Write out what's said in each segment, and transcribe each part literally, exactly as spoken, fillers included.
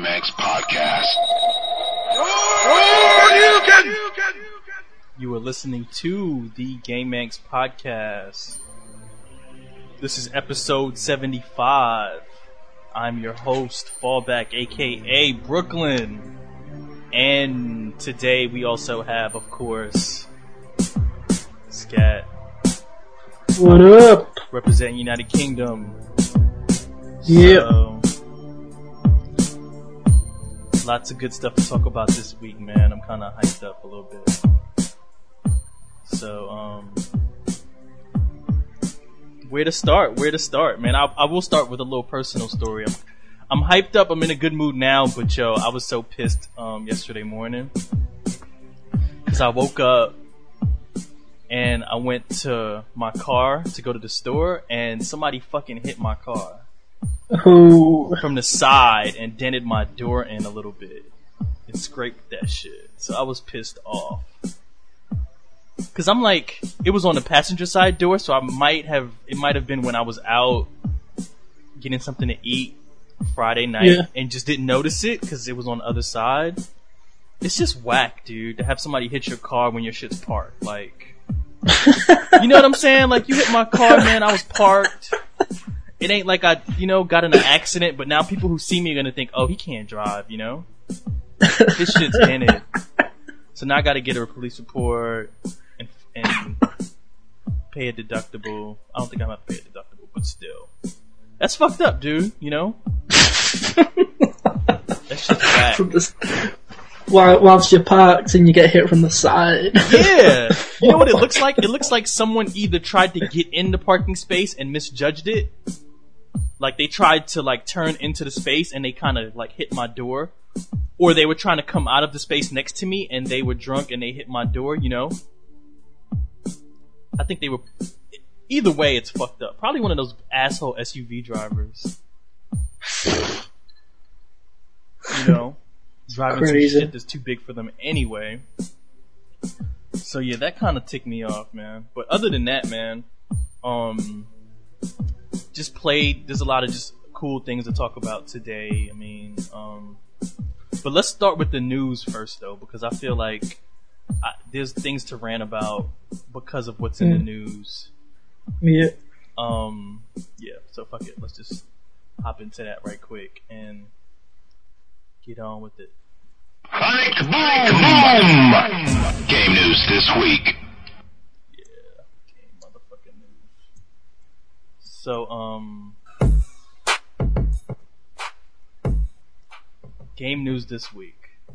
GameX Podcast. You are listening to the GameX Podcast. This is episode seventy-five. I'm your host, Fallback, aka Brooklyn. And today we also have, of course, Scat. What up? Representing United Kingdom. Yeah. So, lots of good stuff to talk about this week, man. I'm kind of hyped up a little bit. So, um, where to start? Where to start, man? I, I will start with a little personal story. I'm, I'm hyped up. I'm in a good mood now, but yo, I was so pissed um, yesterday morning because I woke up and I went to my car to go to the store, and somebody fucking hit my car. Oh. From the side and dented my door in a little bit and scraped that shit. So I was pissed off. Cause I'm like, it was on the passenger side door, so I might have, it might have been when I was out getting something to eat Friday night yeah. and just didn't notice it cause it was on the other side. It's just whack, dude, to have somebody hit your car when your shit's parked. Like, you know what I'm saying? Like, you hit my car, man, I was parked. It ain't like I, you know, got in an accident, but now people who see me are gonna think, oh, he can't drive, you know? His shit's in it. So now I gotta get a police report and, and pay a deductible. I don't think I'm gonna have to pay a deductible, but still. That's fucked up, dude, you know? That's just bad. From the, while, whilst you're parked and you get hit from the side. Yeah! You know what it looks like? It looks like someone either tried to get in the parking space and misjudged it. Like, they tried to, like, turn into the space and they kind of, like, hit my door. Or they were trying to come out of the space next to me and they were drunk and they hit my door, you know? I think they were... Either way, it's fucked up. Probably one of those asshole S U V drivers. You know? Driving some shit that's too big for them anyway. So, yeah, that kind of ticked me off, man. But other than that, man, um... just played, there's a lot of just cool things to talk about today. I mean, um, but let's start with the news first though, because I feel like I, there's things to rant about because of what's in mm. the news. Yeah. Um, yeah, so fuck it. Let's just hop into that right quick and get on with it. Fight boom! Game news this week. So, um, game news this week.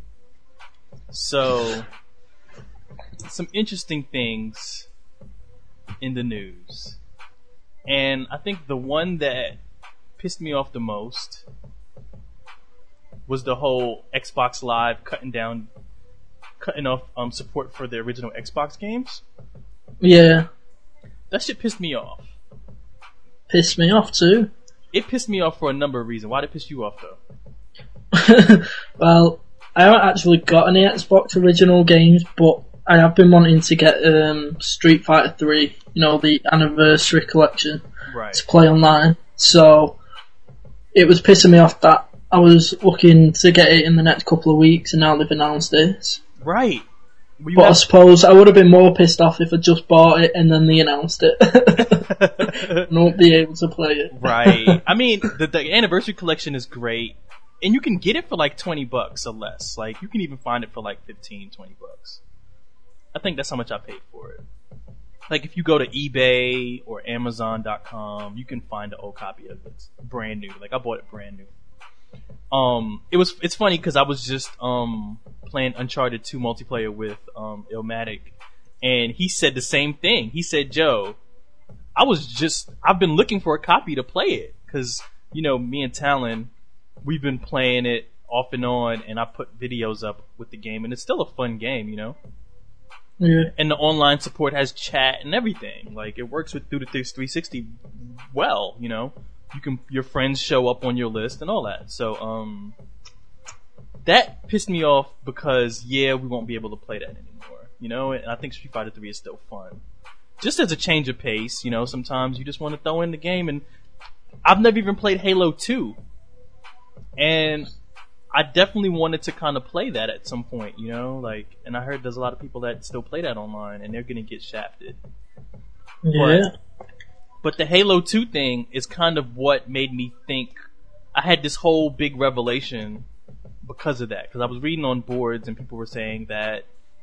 So, some interesting things in the news. And I think the one that pissed me off the most was the whole Xbox Live cutting down, cutting off um, support for the original Xbox games. Yeah. That shit pissed me off. Pissed me off too. It pissed me off for a number of reasons. Why did it piss you off though? Well, I haven't actually got any Xbox original games, but I have been wanting to get um, Street Fighter three, you know, the anniversary collection, right, to play online. So it was pissing me off that I was looking to get it in the next couple of weeks, and now they've announced it. Right. But have... I suppose I would have been more pissed off if I just bought it and then they announced it. I won't be able to play it. Right. I mean, the, the anniversary collection is great. And you can get it for like twenty bucks or less. Like, you can even find it for like fifteen, twenty bucks. I think that's how much I paid for it. Like, if you go to eBay or Amazon dot com, you can find an old copy of it. It's brand new. Like, I bought it brand new. Um, it was, it's funny because I was just, um, playing Uncharted two multiplayer with, um, Illmatic, and he said the same thing. He said, Joe, I was just, I've been looking for a copy to play it, cause, you know, me and Talon, we've been playing it off and on, and I put videos up with the game, and it's still a fun game, you know? Yeah. And the online support has chat and everything. Like, it works with through the three sixty well, you know? You can, your friends show up on your list and all that. So, um, that pissed me off because, yeah, we won't be able to play that anymore, you know? And I think Street Fighter three is still fun. Just as a change of pace, you know, sometimes you just want to throw in the game, and I've never even played Halo two. And I definitely wanted to kind of play that at some point, you know, like, and I heard there's a lot of people that still play that online, and they're gonna get shafted. Yeah. But, but the Halo two thing is kind of what made me think. I had this whole big revelation because of that, because I was reading on boards and people were saying that,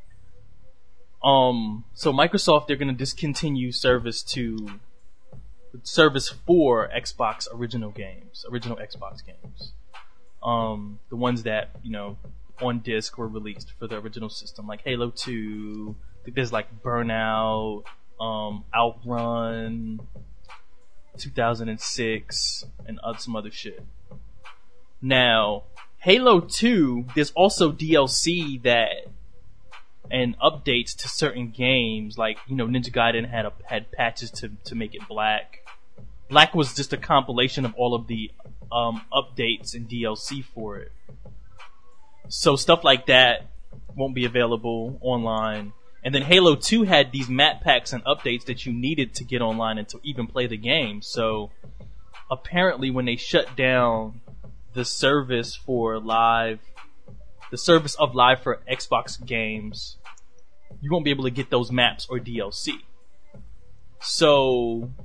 um, so Microsoft, they're gonna discontinue service to service for Xbox original games, original Xbox games. Um, the ones that, you know, on disc were released for the original system, like Halo two, I think there's like Burnout, um, Outrun, two thousand six, and uh, some other shit. Now, Halo two, there's also D L C that, and updates to certain games, like, you know, Ninja Gaiden had a, had patches to, to make it black. Black was just a compilation of all of the um, updates and D L C for it. So stuff like that won't be available online. And then Halo two had these map packs and updates that you needed to get online and to even play the game. So apparently when they shut down the service for live, the service of live for Xbox games, you won't be able to get those maps or D L C. So...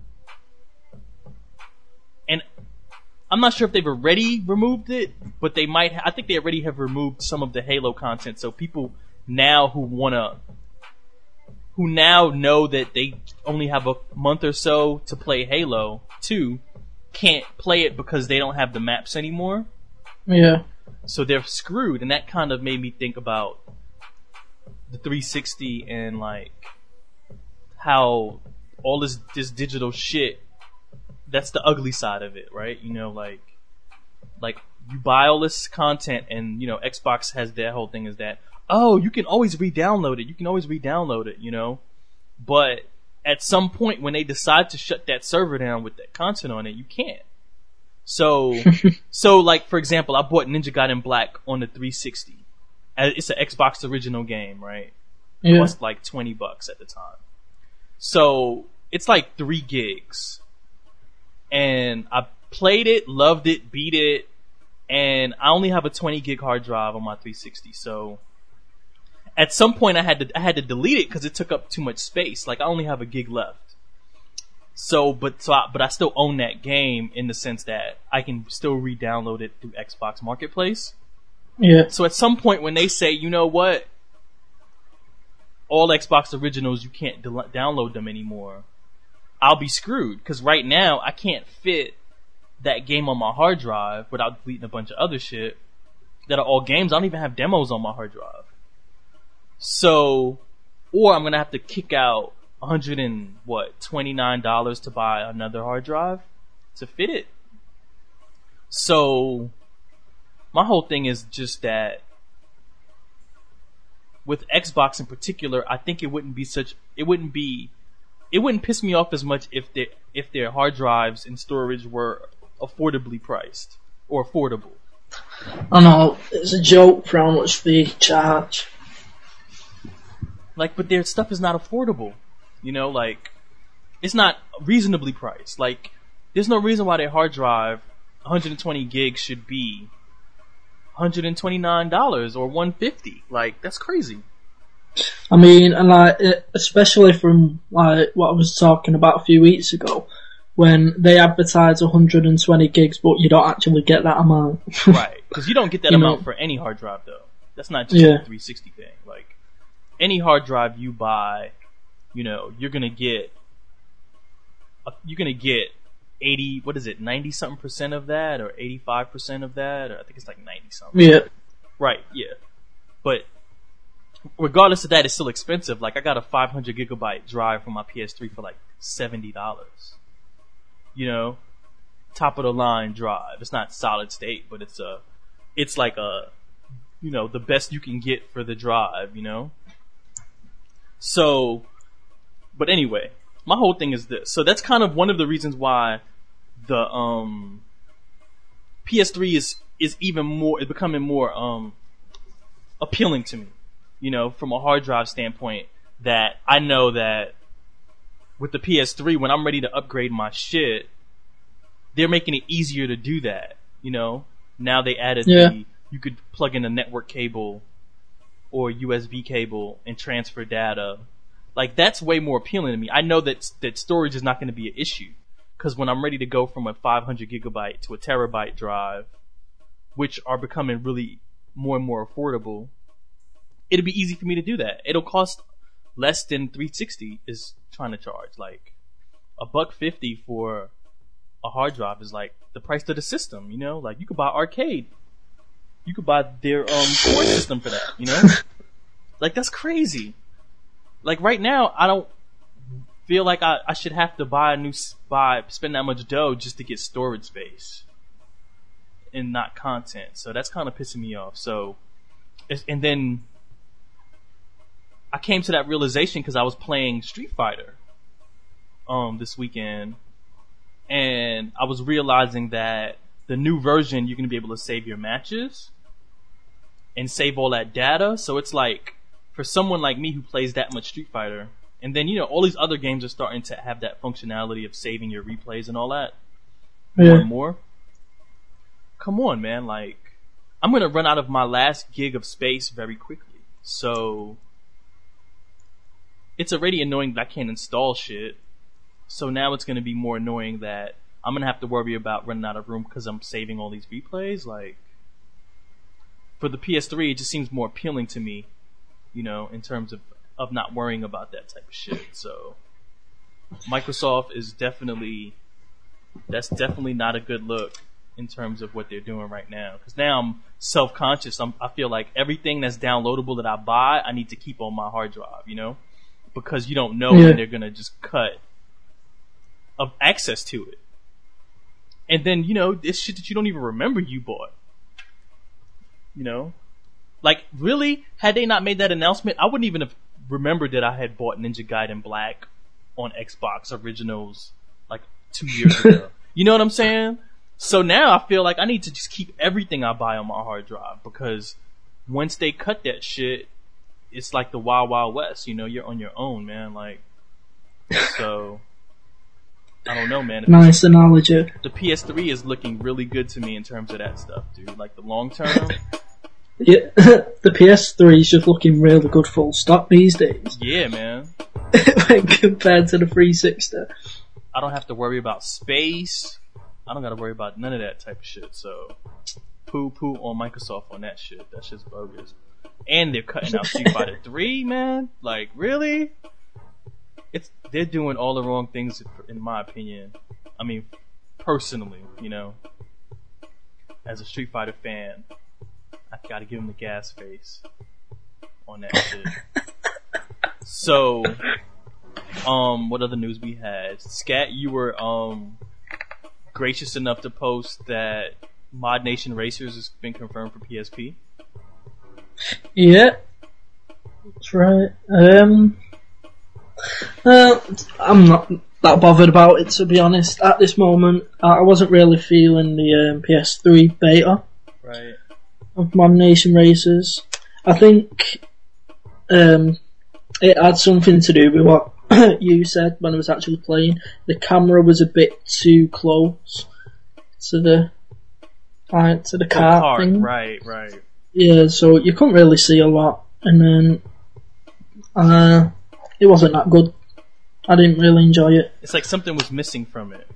And I'm not sure if they've already removed it, but they might. Ha- I think they already have removed some of the Halo content. So people now who wanna, who now know that they only have a month or so to play Halo two, can't play it because they don't have the maps anymore. Yeah. So they're screwed, and that kind of made me think about the three sixty and like how all this this digital shit. That's the ugly side of it, right? You know, like, like you buy all this content, and you know, Xbox has their whole thing is that, oh, you can always re-download it. You can always re-download it, you know. But at some point, when they decide to shut that server down with that content on it, you can't. So, so like for example, I bought Ninja Gaiden Black on the three sixty. It's an Xbox original game, right? Yeah. It cost like twenty bucks at the time. So it's like three gigs. And I played it, loved it, beat it, and I only have a twenty gig hard drive on my three sixty. So at some point I had to I had to delete it because it took up too much space. Like I only have a gig left. So, but so I, but I still own that game in the sense that I can still re-download it through Xbox Marketplace. Yeah. So at some point when they say, you know what, all Xbox originals, you can't de- download them anymore, I'll be screwed, because right now I can't fit that game on my hard drive without deleting a bunch of other shit that are all games. I don't even have demos on my hard drive. So, or I'm gonna have to kick out one hundred and what twenty-nine dollars to buy another hard drive to fit it. So, my whole thing is just that with Xbox in particular, I think it wouldn't be such. It wouldn't be. It wouldn't piss me off as much if their if their hard drives and storage were affordably priced or affordable. I know, it's a joke for how much they charge. Like, but their stuff is not affordable. You know, like, it's not reasonably priced. Like, there's no reason why their hard drive, one hundred twenty gigs, should be one hundred twenty-nine dollars or one hundred fifty dollars. Like, that's crazy. I mean, and like, especially from like what I was talking about a few weeks ago, when they advertise one hundred twenty gigs, but you don't actually get that amount. Right, because you don't get that you amount know? for any hard drive, though. That's not just Yeah. a three sixty thing. Like, any hard drive you buy, you know, you're gonna get, a, you're gonna get eighty, what is it, ninety something percent of that, or eighty-five percent of that, or I think it's like ninety something. Yeah. Right, yeah. But regardless of that, it's still expensive. Like, I got a five hundred gigabyte drive from my P S three for like seventy dollars. You know? Top of the line drive. It's not solid state, but it's a, it's like a, you know, the best you can get for the drive, you know? So, but anyway, my whole thing is this. So that's kind of one of the reasons why the, um, P S three is, is even more, is becoming more, um, appealing to me. You know, from a hard drive standpoint, that I know that with the P S three, when I'm ready to upgrade my shit, they're making it easier to do that. You know, now they added Yeah. the you could plug in a network cable or U S B cable and transfer data. Like, that's way more appealing to me. I know that that storage is not going to be an issue, because when I'm ready to go from a five hundred gigabyte to a terabyte drive, which are becoming really more and more affordable, it'll be easy for me to do that. It'll cost less than three sixty is trying to charge. Like, a buck fifty for a hard drive is like the price of the system, you know? Like, you could buy Arcade. You could buy their um core system for that, you know? Like, that's crazy. Like, right now, I don't feel like I, I should have to buy a new buy spend that much dough just to get storage space and not content. So that's kind of pissing me off. So, and then I came to that realization because I was playing Street Fighter um this weekend, and I was realizing that the new version, you're going to be able to save your matches and save all that data. So it's like, for someone like me who plays that much Street Fighter, and then, you know, all these other games are starting to have that functionality of saving your replays and all that Yeah. more and more. Come on, man. Like, I'm going to run out of my last gig of space very quickly. So it's already annoying that I can't install shit. So now it's going to be more annoying that I'm going to have to worry about running out of room because I'm saving all these replays. Like, for the P S three, it just seems more appealing to me, you know, in terms of, of not worrying about that type of shit. So Microsoft is definitely, that's definitely not a good look in terms of what they're doing right now. Because now I'm self-conscious. I'm, I feel like everything that's downloadable that I buy, I need to keep on my hard drive, you know? Because you don't know Yeah. when they're going to just cut of access to it. And then, you know, it's shit that you don't even remember you bought. You know? Like, really? Had they not made that announcement, I wouldn't even have remembered that I had bought Ninja Gaiden Black on Xbox Originals like two years ago. You know what I'm saying? So now I feel like I need to just keep everything I buy on my hard drive, because once they cut that shit, it's like the Wild Wild West. You know, you're on your own, man. Like, so I don't know, man. Nice analogy. The P S three is looking really good to me in terms of that stuff, dude. Like, the long term. Yeah, the P S three is just looking really good full stop these days. Yeah, man. When compared to the three sixty. I don't have to worry about space. I don't got to worry about none of that type of shit. So, poo poo on Microsoft on that shit. That shit's bogus. And they're cutting out Street Fighter three, man. Like, really? It's they're doing all the wrong things, in my opinion. I mean, personally, you know, as a Street Fighter fan, I gotta give him the gas face on that shit. So, um, what other news we had? Scat, you were um gracious enough to post that Mod Nation Racers has been confirmed for P S P. Yeah, that's right. Um, uh, I'm not that bothered about it, to be honest. At this moment, I wasn't really feeling the um, P S three beta Right. of Mod Nation Racers. I think um, it had something to do with what you said when I was actually playing. The camera was a bit too close to the uh, to the Oh, cart cart. thing. Right, right. Yeah, so you couldn't really see a lot, and then uh, it wasn't that good. I didn't really enjoy it. It's like something was missing from it.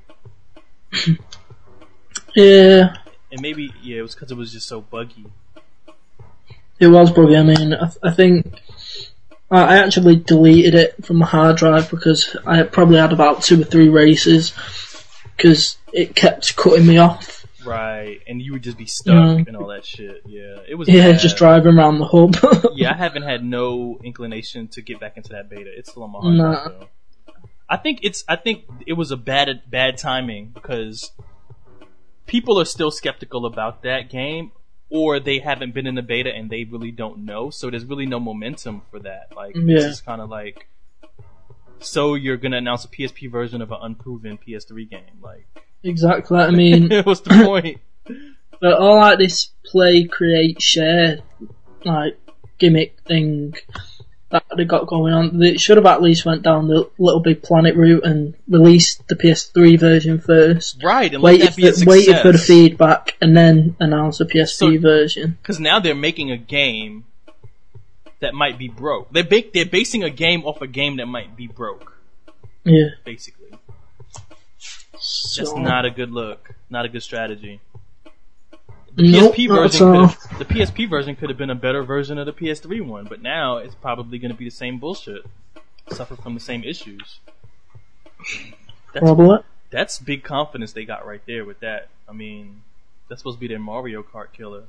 Yeah, And maybe, yeah, it was because it was just so buggy. it was buggy. I mean, I, th- I think I I actually deleted it from my hard drive because I had probably had about two or three races because it kept cutting me off. Right. And you would just be stuck Mm. and all that shit. Yeah. It was Yeah, bad. just driving around the hub. Yeah, I haven't had no inclination to get back into that beta. It's still on my hard Nah. drive, though. I think it's. I think it was a bad, bad timing because people are still skeptical about that game, or they haven't been in the beta and they really don't know. So there's really no momentum for that. Like, Yeah. it's just kind of like, so you're gonna announce a P S P version of an unproven P S three game? Like, Exactly. I mean, what's the point? but all like this play, create, share, like gimmick thing, that they got going on. They should have at least went down the Little Big Planet route and released the P S three version first. Right, and let Waited that be a for, success. waited for the feedback and then announce the P S P So- version. Because now they're making a game that might be broke. They're, ba- they're basing a game off a game that might be broke, Yeah. basically. So, That's not a good look. Not a good strategy. The Nope, P S P not at version all. could the P S P version could have been a better version of the P S three one, but now it's probably going to be the same bullshit. Suffer from the same issues. That's, Probably. that's big confidence they got right there with that. I mean, that's supposed to be their Mario Kart killer.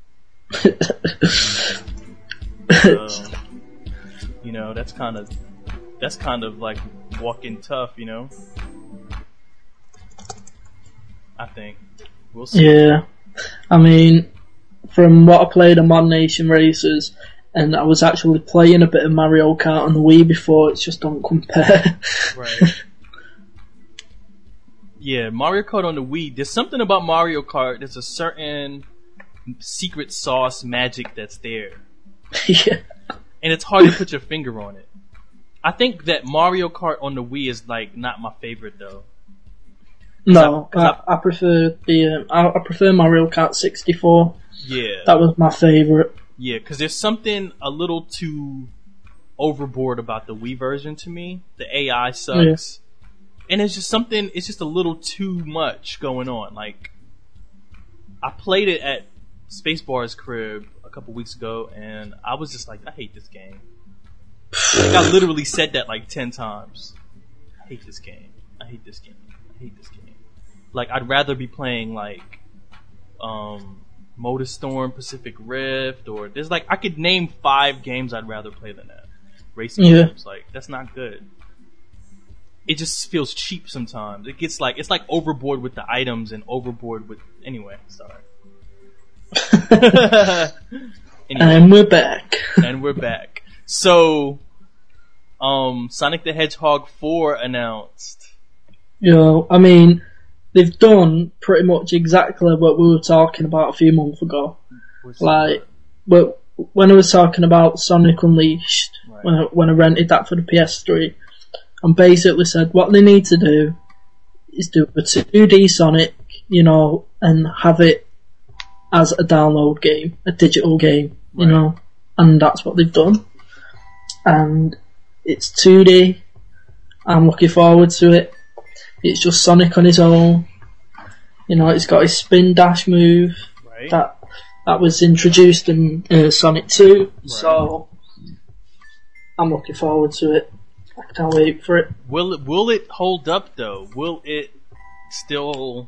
So, you know, that's kind of that's kind of like walking tough, you know. I think we'll see. Yeah. I mean, from what I played on Mod Nation Racers, and I was actually playing a bit of Mario Kart on the Wii before, it's just don't compare. Right. Yeah, Mario Kart on the Wii. There's something about Mario Kart. There's a certain secret sauce magic that's there, Yeah. and it's hard to put your finger on it. I think that Mario Kart on the Wii is like not my favorite though. No, Cause I- I, I prefer the um, I, I prefer Mario Kart sixty-four. Yeah, That was my favourite. yeah, because there's something a little too overboard about the Wii version to me. The A I sucks, and it's just something. It's just a little too much going on. Like, I played it at Spacebar's crib a couple weeks ago, and I was just like, I hate this game. Like, I literally said that like ten times. I hate this game. I hate this game. I hate this game. Like, I'd rather be playing like um, MotorStorm, Pacific Rift, or there's like I could name five games I'd rather play than that. Racing Yeah. games, like that's not good. It just feels cheap sometimes. It gets like it's like overboard with the items and overboard with anyway. Sorry. Anyway, And we're back. and we're back. So, um, Sonic the Hedgehog four announced. You know, I mean, they've done pretty much exactly what we were talking about a few months ago. Like, but when I was talking about Sonic Unleashed, Right. when I, when I rented that for the P S three, and basically said what they need to do is do a two D Sonic, you know, and have it as a download game, a digital game, you Right. know, and that's what they've done. And it's two D. I'm looking forward to it. It's just Sonic on his own. You know, it's got his spin dash move right? that that was introduced in uh, Sonic two. So I'm looking forward to it. I can't wait for it. Will it will it hold up though? Will it still?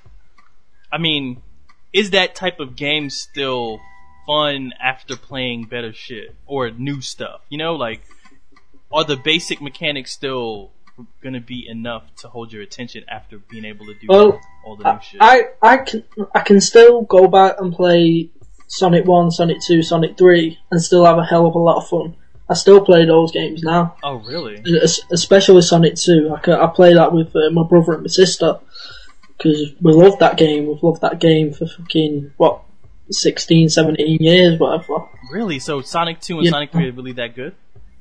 I mean, is that type of game still fun after playing better shit or new stuff? You know, like, are the basic mechanics still gonna be enough to hold your attention after being able to do Well, all the new I, shit? I I can I can still go back and play Sonic one, Sonic two, Sonic three, and still have a hell of a lot of fun. I still play those games now. Oh, really? Es- especially Sonic two. I, can, I play that with uh, my brother and my sister because we love that game. We've loved that game for fucking what sixteen, seventeen years, whatever. Really? So Sonic two and Yeah. Sonic three are really that good?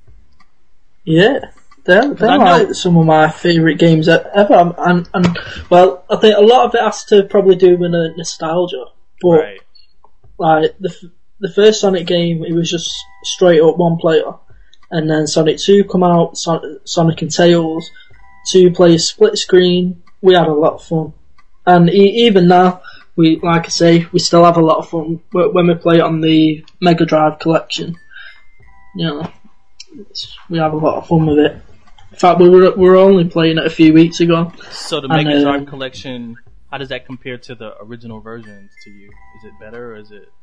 Yeah, they're, they're I know- like some of my favourite games e- ever. And, and well, I think a lot of it has to probably do with uh, nostalgia. But Right. like the f- the first Sonic game, it was just straight up one player, and then Sonic two come out, Son- Sonic and Tails, two player split screen. We had a lot of fun, and e- even now, we like I say, we still have a lot of fun wh- when we play it on the Mega Drive collection. You know, it's, we have a lot of fun with it. In fact, we were we were only playing it a few weeks ago. So the And, Mega Drive um, collection, how does that compare to the original versions to you? Is it better or is it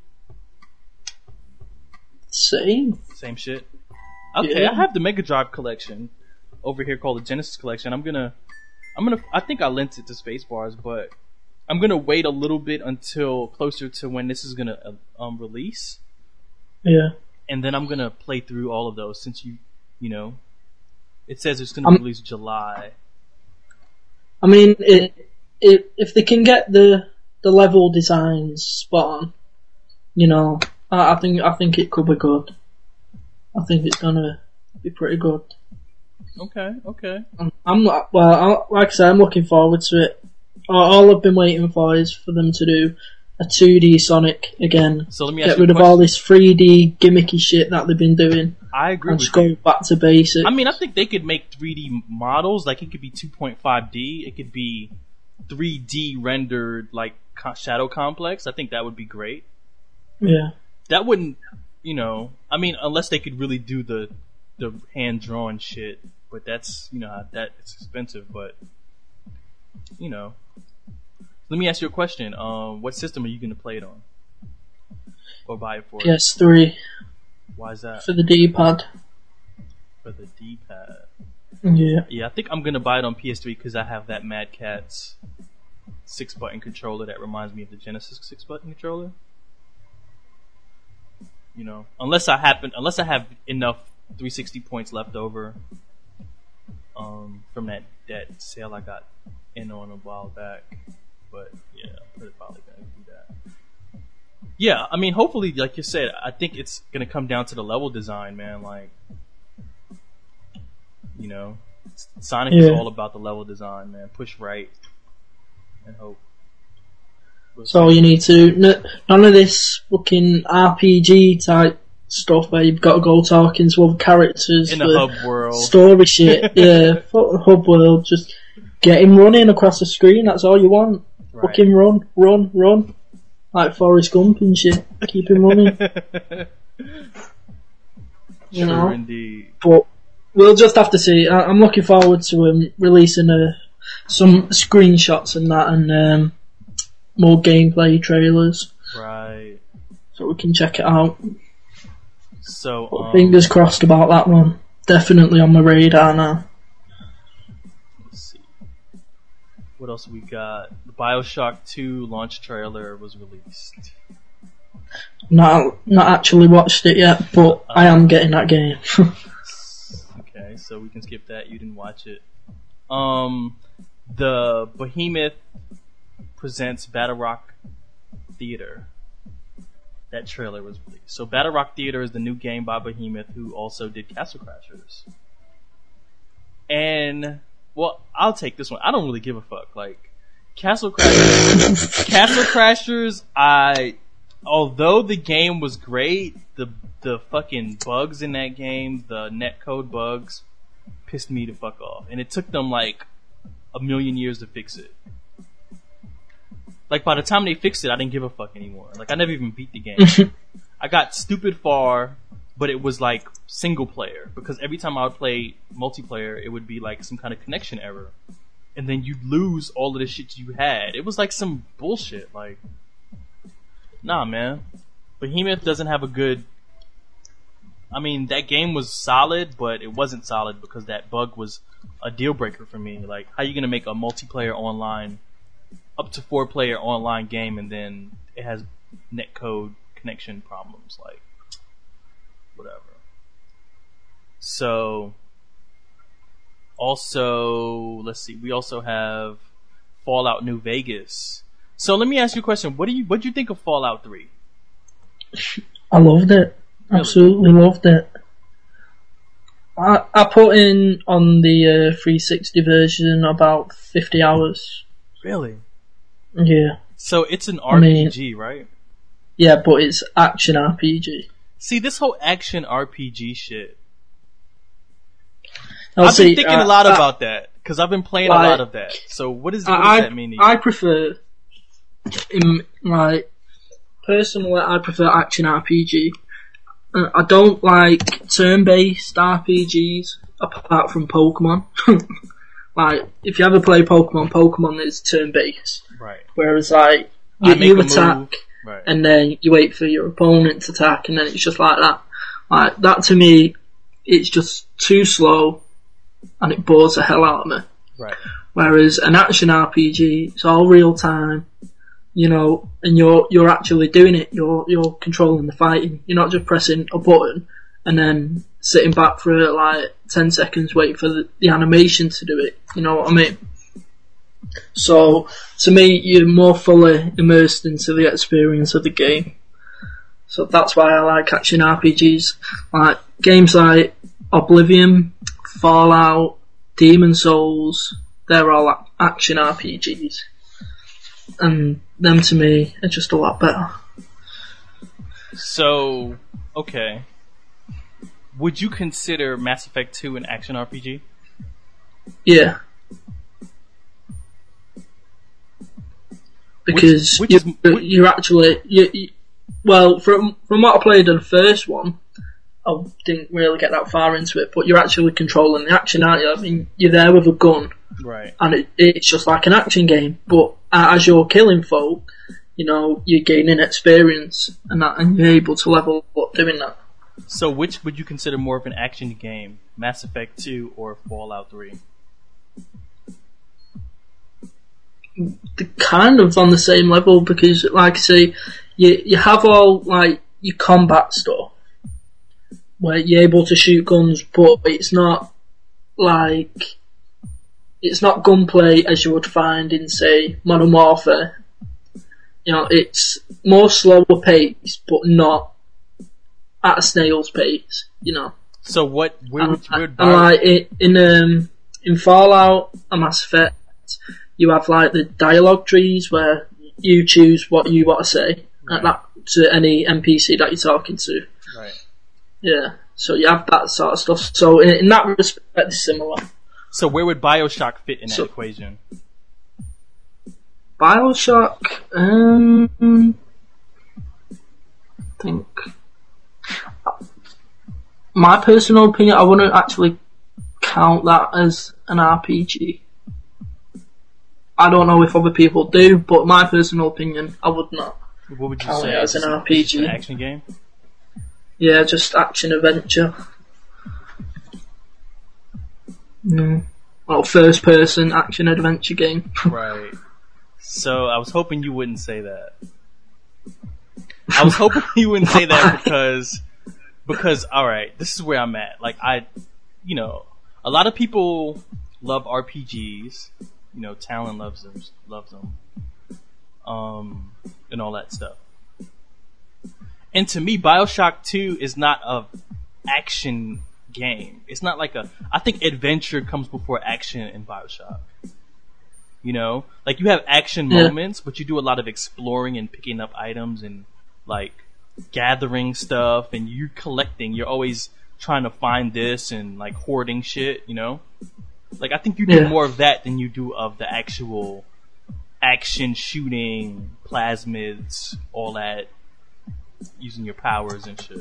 Same. same shit? Okay, Yeah. I have the Mega Drive collection over here called the Genesis collection. I'm gonna, I'm gonna, I think I lent it to Spacebars, but I'm gonna wait a little bit until closer to when this is gonna uh, um release, Yeah. and then I'm gonna play through all of those since you, you know, it says it's gonna Um, release July. I mean, it, it, if they can get the the level designs spot on, you know, I, I think I think it could be good. I think it's gonna be pretty good. Okay, okay. I'm, I'm not, well, I, like I said, I'm looking forward to it. All, all I've been waiting for is for them to do a two D Sonic again. So let me ask Get you a rid of question. all this three D gimmicky shit that they've been doing. I agree And with just go you. back to basics. I mean, I think they could make three D models. Like, it could be two point five D. It could be three D rendered, like, co- Shadow Complex. I think that would be great. Yeah. That wouldn't, you know, I mean, unless they could really do the the hand-drawn shit. But that's, you know, that it's expensive, but, you know. Let me ask you a question. Um, what system are you going to play it on? Or buy it for? P S three. Why is that? For the D-pad. For the D-pad. Yeah. Yeah, I think I'm going to buy it on P S three because I have that Mad Catz six-button controller that reminds me of the Genesis six-button controller. You know, unless I happen, unless I have enough three sixty points left over um, from that, that sale I got in on a while back. But yeah, I'm probably gonna do that. Yeah, I mean, hopefully, like you said, I think it's gonna come down to the level design, man. Like, you know, Sonic is Yeah. all about the level design, man. Push right and hope. We'll That's all you need to do. N- none of this fucking R P G type stuff where you've got to go talking to other characters. in the for hub world. Story shit. Yeah, fuck the hub world. Just get him running across the screen. That's all you want. Right. Fucking run, run, run. Like Forrest Gump and shit. Keep him running. You True know? indeed. But we'll just have to see. I- I'm looking forward to um, releasing uh, some screenshots and that, and um, more gameplay trailers, Right. so we can check it out. So, But um, fingers crossed about that one. Definitely on the radar now. let's see. What else we got? The BioShock two launch trailer was released. Not not actually watched it yet, but I am getting that game. Okay, so we can skip that. You didn't watch it. Um, the Behemoth presents Battle Rock Theater. That trailer was released. So Battle Rock Theater is the new game by Behemoth, who also did Castle Crashers. And, well, I'll take this one. I don't really give a fuck. Like, Castle Crashers, Castle Crashers, I, although the game was great, the the fucking bugs in that game, the netcode bugs, pissed me the fuck off. And it took them like a million years to fix it. Like, by the time they fixed it, I didn't give a fuck anymore. Like, I never even beat the game. I got stupid far, but it was like single player, because every time I would play multiplayer, it would be like some kind of connection error. And then you'd lose all of the shit you had. It was like some bullshit. Like, nah, man. Behemoth doesn't have a good... I mean, that game was solid, but it wasn't solid because that bug was a deal breaker for me. Like, how you gonna make a multiplayer online, up to four player online game, and then it has netcode connection problems? Like, whatever. So, also, let's see, we also have Fallout New Vegas. So let me ask you a question. What do you what do you think of Fallout three? I loved it. Really? Absolutely loved it. I I put in on the uh, three sixty version about fifty hours. Really? Yeah. So it's an I R P mean- G, right? Yeah, but it's action R P G. See, this whole action R P G shit. I'll I've see, been thinking uh, a lot uh, about that because I've been playing a like, lot of that. So what, is, what does I, that mean to you? I prefer, in, like, personally, I prefer action R P G. Uh, I don't like turn-based R P Gs apart from Pokemon. Like, if you ever play Pokemon, Pokemon is turn-based. Right. Whereas, like, I you, make you a attack, move. Right. and then you wait for your opponent to attack, and then it's just like that. Like, that to me, it's just too slow, and it bores the hell out of me. Right. Whereas an action R P G, it's all real time, you know, and you're you're actually doing it. You're you're controlling the fighting. You're not just pressing a button and then sitting back for like ten seconds, waiting for the, the animation to do it. You know what I mean? So to me, you're more fully immersed into the experience of the game. So that's why I like action R P Gs. Like games like Oblivion, Fallout, Demon Souls, they're all a- action R P Gs. And them to me are just a lot better. So, okay. Would you consider Mass Effect two an action R P G? Yeah. Because Which- which you, is- which- you're actually... You, you, well, from from what I played in the first one, I didn't really get that far into it, but you're actually controlling the action, aren't you? I mean, you're there with a gun, Right. and it, it's just like an action game, but uh, as you're killing folk, you know, you're gaining experience, and that, and you're able to level up doing that. So which would you consider more of an action game? Mass Effect two or Fallout three? They're kind of on the same level because, like I say, you you have all like your combat stuff where you're able to shoot guns, but it's not like it's not gunplay as you would find in, say, Modern Warfare. You know, it's more slower pace, but not at a snail's pace. You know, So what? Where and, would where would and Bio- like it, in um in Fallout and Mass Effect, you have like the dialogue trees where you choose what you want to say Right. at that to any N P C that you're talking to. Right. Yeah, so you have that sort of stuff. So in, in that respect, it's similar. So where would Bioshock fit in that So- equation? Bioshock, um, I think my personal opinion, I wouldn't actually count that as an R P G. I don't know if other people do, but my personal opinion, I would not. What would you count say? it as an Is it- R P is it G. an action game? Yeah, just action adventure. No. Well, first person action adventure game. Right. So I was hoping you wouldn't say that. I was hoping you wouldn't say that because, because alright, this is where I'm at. Like I, you know, a lot of people love R P Gs. You know, Talon loves them, loves them, um, and all that stuff. And to me, Bioshock two is not a action game. It's not like a. I think adventure comes before action in Bioshock. You know, like you have action Yeah. moments, but you do a lot of exploring and picking up items and like gathering stuff, and you're collecting. You're always trying to find this and like hoarding shit. You know, like I think you do Yeah. more of that than you do of the actual action shooting, plasmids, all that, using your powers and shit.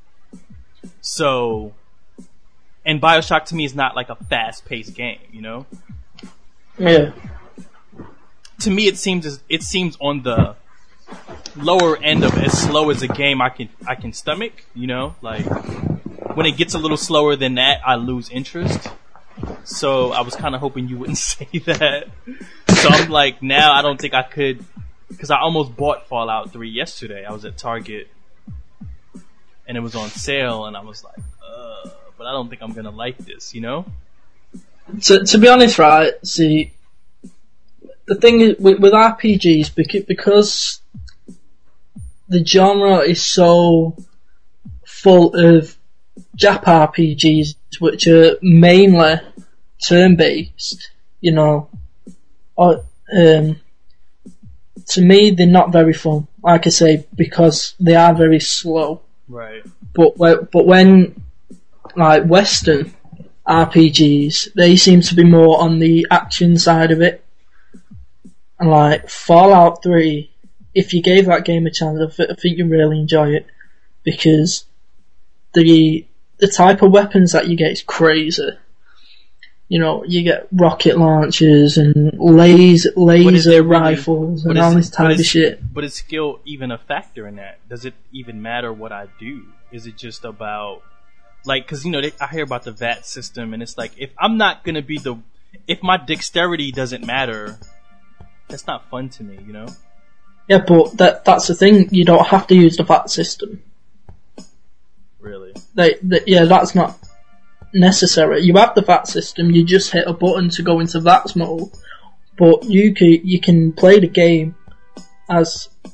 So, and Bioshock to me is not like a fast-paced game, you know? Yeah. To me, it seems as, it seems on the lower end of as slow as a game I can I can stomach, you know? Like when it gets a little slower than that, I lose interest. So I was kind of hoping you wouldn't say that. So I'm like, now I don't think I could, because I almost bought Fallout three yesterday. I was at Target and it was on sale, and I was like, uh, but I don't think I'm gonna like this, you know? To, to be honest, right, see, the thing is, with, with R P Gs, because, because the genre is so full of Jap R P Gs, which are mainly turn-based, you know, or, um, to me, they're not very fun, like I say, because they are very slow. Right. But, whe- but when, like, Western R P Gs, they seem to be more on the action side of it. And like Fallout three, if you gave that game a chance, I, th- I think you'd really enjoy it, because the the type of weapons that you get is crazy. You know, you get rocket launchers and laser laser there really- rifles but and is- all this but type of is- shit. But is skill even a factor in that? Does it even matter what I do? Is it just about, like, cause you know, they, I hear about the V A T system, and it's like, if I'm not gonna be the, if my dexterity doesn't matter, that's not fun to me, you know? Yeah, but that that's the thing. You don't have to use the V A T system. Really? They, they, yeah, that's not necessary. You have the V A T system. You just hit a button to go into V A T mode. But you can you can play the game as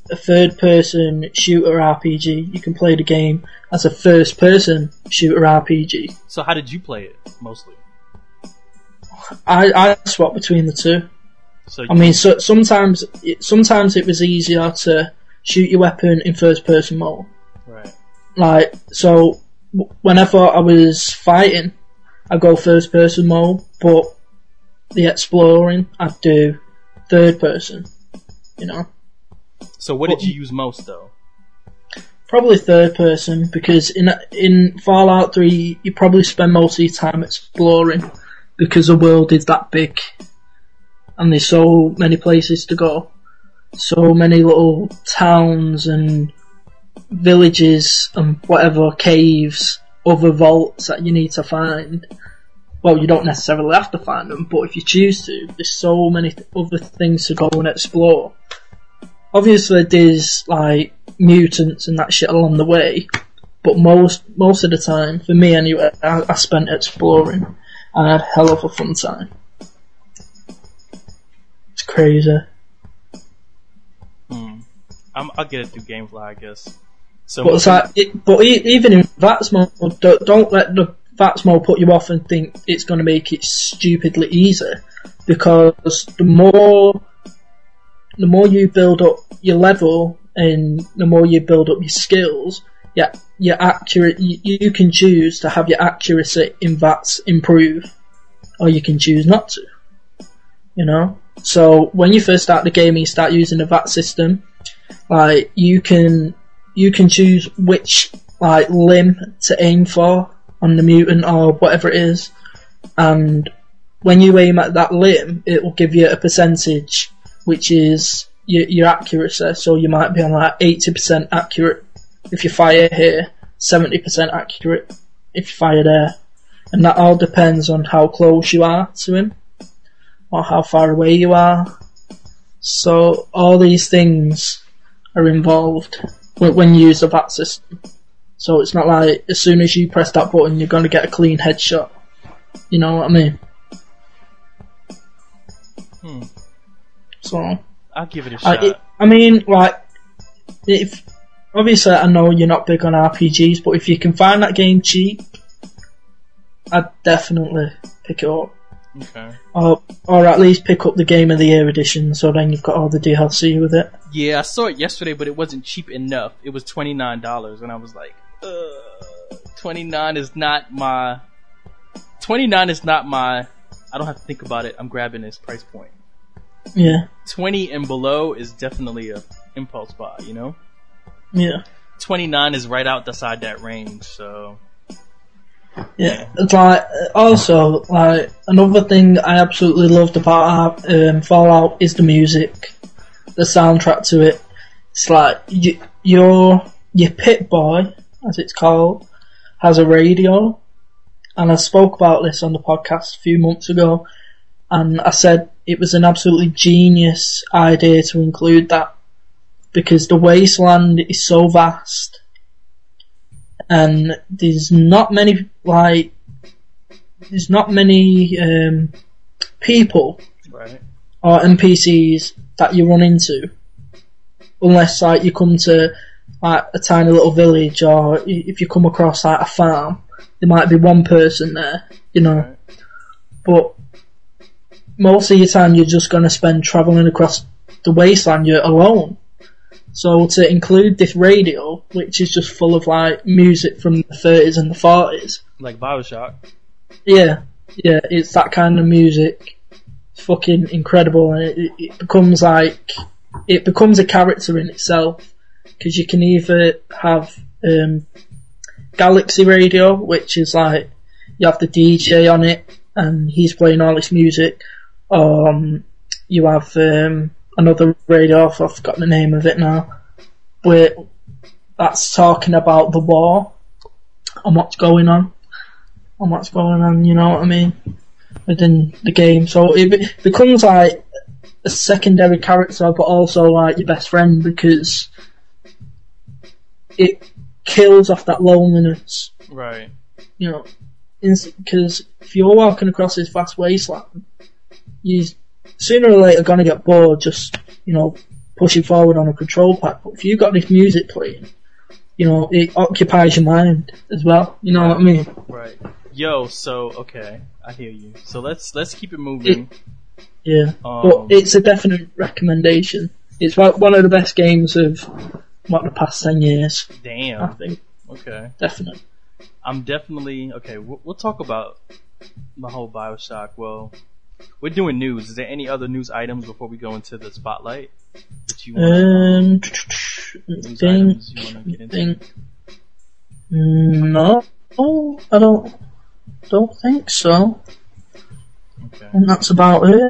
a third-person shooter R P G. You can play the game as a first-person shooter R P G. So how did you play it, mostly? I, I swap between the two. So I mean, so, sometimes it, sometimes it was easier to shoot your weapon in first-person mode. Right. Like, so w- whenever I was fighting, I'd go first-person mode, but the exploring, I'd do third-person, you know? So what did you use most, though? Probably third-person, because in in Fallout three, you probably spend most of your time exploring, because the world is that big, and there's so many places to go. So many little towns and villages and whatever, caves, other vaults that you need to find. Well, you don't necessarily have to find them, but if you choose to, there's so many th- other things to go and explore. Obviously there's like mutants and that shit along the way, but most most of the time, for me anyway, I, I spent exploring and I had a hell of a fun time. It's crazy. Hmm. I'm, I'll get it through GameFly, I guess. So, But it's like, it, but e- even in V A T S mode, don't, don't let the V A T S mode put you off and think it's going to make it stupidly easy, because the more the more you build up your level and the more you build up your skills, yeah, your accurate you, you can choose to have your accuracy in V A T S improve, or you can choose not to. You know, so when you first start the game and you start using the V A T S system, like you can. You can choose which like limb to aim for on the mutant or whatever it is, and when you aim at that limb, it will give you a percentage, which is your, your accuracy. So you might be on like eighty percent accurate if you fire here, seventy percent accurate if you fire there, and that all depends on how close you are to him or how far away you are. So all these things are involved when you use the V A T system. So it's not like as soon as you press that button you're going to get a clean headshot. You know what I mean? Hmm. So I'll give it a shot. I, it, I mean, like, if obviously I know you're not big on R P Gs, but if you can find that game cheap, I'd definitely pick it up. Okay. Or, or at least pick up the Game of the Year edition, so then you've got all the D L C with it. Yeah, I saw it yesterday, but it wasn't cheap enough. It was twenty-nine dollars, and I was like, Ugh, twenty-nine is not my... twenty-nine is not my... I don't have to think about it. I'm grabbing this price point. Yeah. twenty and below is definitely a impulse buy, you know? Yeah. twenty-nine is right outside that range, so... Yeah, it's like, also, like, another thing I absolutely loved about um, Fallout is the music, the soundtrack to it. It's like, you, your, your Pip-Boy, as it's called, has a radio, and I spoke about this on the podcast a few months ago, and I said it was an absolutely genius idea to include that, because the wasteland is so vast, and there's not many, like, there's not many um, people right. or N P Cs that you run into, unless like you come to like a tiny little village, or if you come across like a farm, there might be one person there, you know. Right. But most of your time you're just going to spend travelling across the wasteland, you're alone. So to include this radio, which is just full of like music from the thirties and the forties. Like Bioshock. Yeah, yeah, it's that kind of music. It's fucking incredible, and it, it becomes like, it becomes a character in itself. Because you can either have um, Galaxy Radio, which is like, you have the D J on it, and he's playing all this music. Um, you have um, another radio, I've forgotten the name of it now, where that's talking about the war and what's going on, and what's going on, you know what I mean, within the game. So it be- becomes like a secondary character, but also like your best friend, because it kills off that loneliness, Right. you know, because if you're walking across this vast wasteland, you sooner or later gonna get bored just, you know, pushing forward on a control pad. But if you've got this music playing, you know, it occupies your mind as well. You know right. what I mean? Right. Yo, so okay, I hear you. So let's let's keep it moving. It, yeah, um, but it's a definite recommendation. It's one of the best games of what the past ten years. Damn. I think. Okay. Definitely. I'm definitely okay. We'll, we'll talk about the whole Bioshock. Well, we're doing news. Is there any other news items before we go into the spotlight that you want? Um, news think, items you want to get into? think, no, oh, I don't, don't think so. Okay. And that's about it.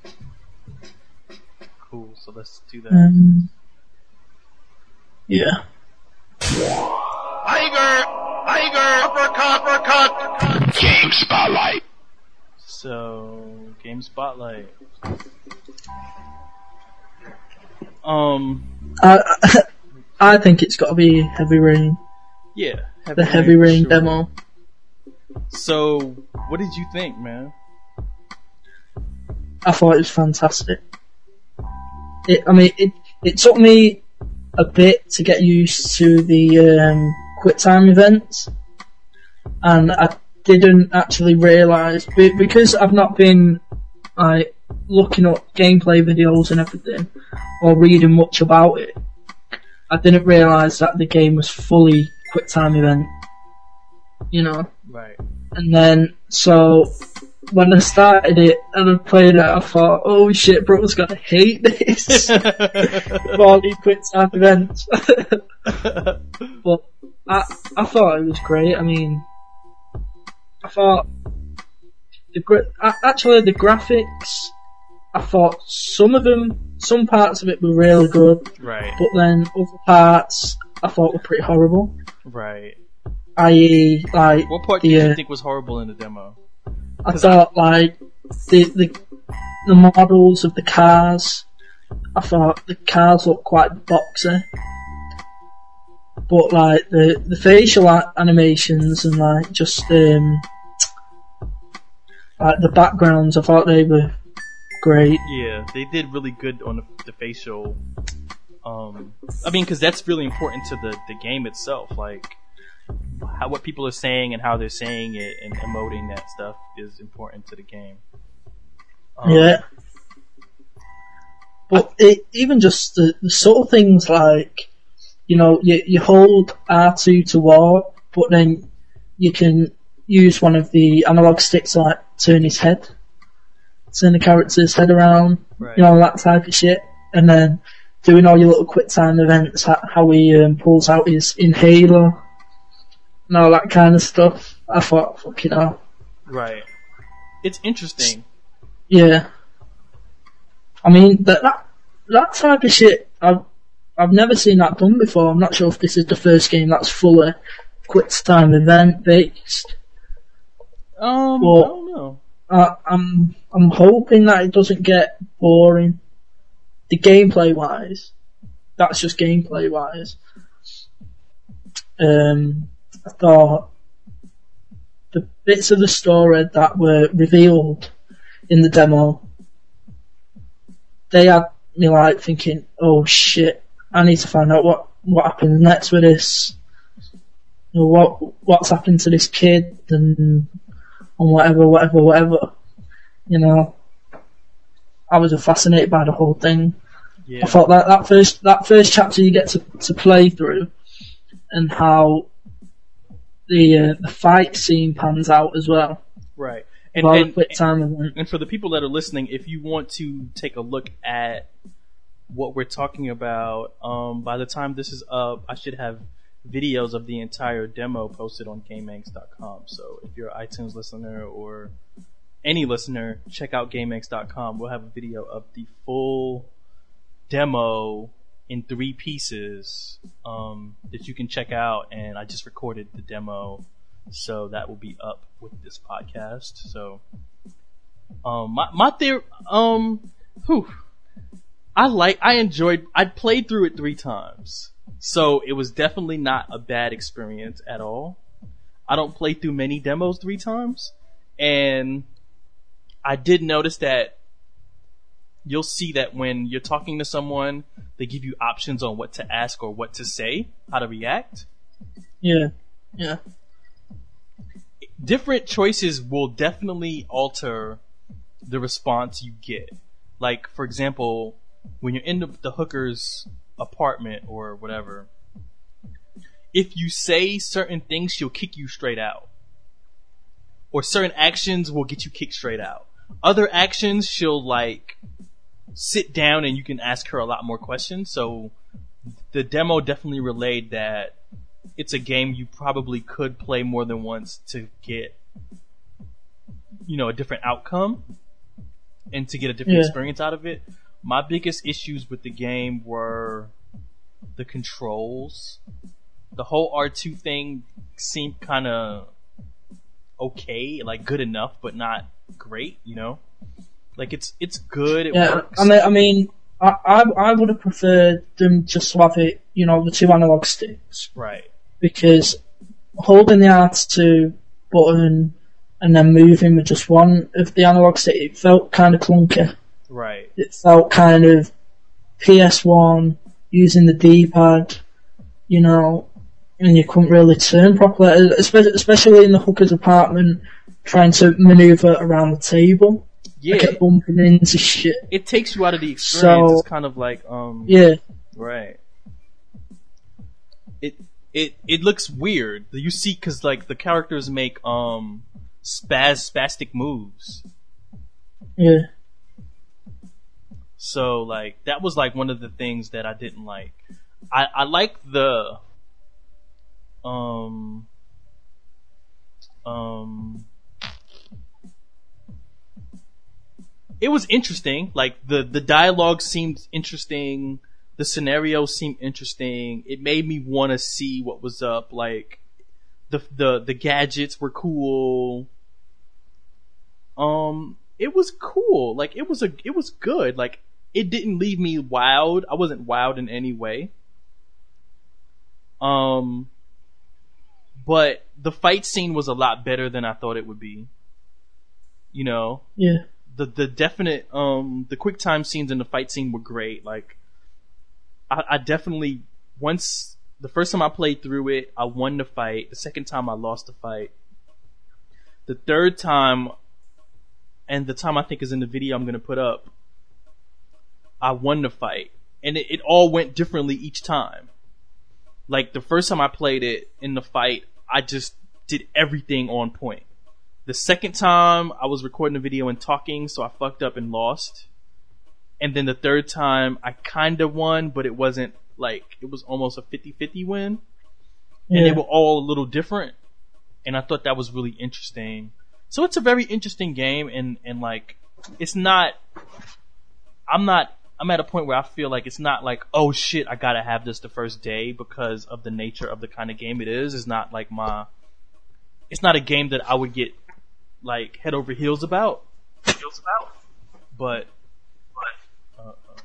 Cool. So let's do that. Um, yeah. Tiger! Tiger! Uppercut! Uppercut! Game Spotlight. So, game spotlight. Um, I, I think it's got to be Heavy Rain. yeah. Heavy The Heavy for Rain sure. demo. So, what did you think, man? I thought it was fantastic. It, I mean, it, it took me a bit to get used to the um, quick time events, and I didn't actually realise because I've not been like looking up gameplay videos and everything or reading much about it. I didn't realise that the game was fully quick time event, you know. Right. And then so when I started it and I played it, I thought, oh shit, bro's gonna hate this. All these quick time events. But I I thought it was great. I mean, I thought the gra- actually the graphics. I thought some of them, some parts of it were really good, Right. but then other parts I thought were pretty horrible. Right. that is, like What part the, did you uh, think was horrible in the demo? I thought like the the the models of the cars. I thought the cars looked quite boxy, but like the the facial a- animations and like just um like the backgrounds, I thought they were great. Yeah, they did really good on the, the facial. Um, I mean, because that's really important to the, the game itself. Like, how what people are saying and how they're saying it and emoting that stuff is important to the game. Um, Yeah. But it, even just the, the subtle things like, you know, you, you hold R two to walk, but then you can use one of the analog sticks to like turn his head, turn the character's head around, Right. you know, that type of shit. And then doing all your little quick time events, ho- how he um, pulls out his inhaler and all that kind of stuff. I thought, fucking hell. Right. It's interesting. Yeah. I mean, that, that, that type of shit, I've, I've never seen that done before. I'm not sure if this is the first game that's fully quick time event based. Um, Well, I don't know. Uh, I'm, I'm hoping that it doesn't get boring. The gameplay wise, that's just gameplay wise. Um, I thought the bits of the story that were revealed in the demo, they had me like thinking, oh shit, I need to find out what, what happens next with this. You know, what, what's happened to this kid and, and whatever, whatever, whatever. You know, I was fascinated by the whole thing. Yeah. I thought that, that first, that first chapter you get to, to play through and how the, uh, the fight scene pans out as well. Right. And, While the and, quick time event. and for the people that are listening, if you want to take a look at what we're talking about, um, by the time this is up, I should have videos of the entire demo posted on GameX dot com. So if you're an iTunes listener or any listener, check out GameX dot com. We'll have a video of the full demo in three pieces um, that you can check out. And I just recorded the demo, so that will be up with this podcast. So um, my my theory, um, whew, I like, I enjoyed, I played through it three times. So it was definitely not a bad experience at all. I don't play through many demos three times. And I did notice that you'll see that when you're talking to someone, they give you options on what to ask or what to say, how to react. Yeah, yeah. Different choices will definitely alter the response you get. Like, for example, when you're in the, the hooker's apartment or whatever, if you say certain things, she'll kick you straight out. Or certain actions will get you kicked straight out. Other actions, she'll like sit down and you can ask her a lot more questions. So the demo definitely relayed that it's a game you probably could play more than once to get, you know, a different outcome and to get a different yeah. experience out of it. My biggest issues with the game were the controls. The whole R two thing seemed kind of okay, like good enough, but not great, you know? Like, it's it's good, it yeah, works. I mean, I mean, I, I, I would have preferred them just to have it, you know, the two analog sticks. Right. Because holding the R two button and then moving with just one of the analog stick, it felt kind of clunky. Right. It felt kind of P S one, using the D-pad, you know, and you couldn't really turn properly, especially, especially in the hooker's apartment, trying to manoeuvre around the table. Yeah. I kept bumping into shit. It takes you out of the experience. So, it's kind of like, um... yeah. Right. It, it, it looks weird. You see, cause like, the characters make, um, spaz, spastic moves. Yeah. So, like, that was like one of the things that I didn't like. I, I like the, um, um, it was interesting. Like, the, the dialogue seemed interesting. The scenario seemed interesting. It made me want to see what was up. Like, the, the, the gadgets were cool. Um, it was cool. Like, it was a, it was good. Like, it didn't leave me wowed. I wasn't wowed in any way. Um, but the fight scene was a lot better than I thought it would be. You know? Yeah. The, the definite, um, the quick time scenes and the fight scene were great. Like, I, I definitely, once, the first time I played through it, I won the fight. The second time I lost the fight. The third time, and the time I think is in the video I'm gonna put up, I won the fight. And it, it all went differently each time. Like, the first time I played it in the fight, I just did everything on point. The second time, I was recording a video and talking, so I fucked up and lost. And then the third time, I kinda won, but it wasn't, like, it was almost a fifty-fifty win. Yeah. And they were all a little different. And I thought that was really interesting. So it's a very interesting game, and, and like, it's not, I'm not, I'm at a point where I feel like it's not like, oh shit, I gotta have this the first day because of the nature of the kind of game it is. It's not like my, it's not a game that I would get, like, head over heels about. Heels about. But, but, uh, uh,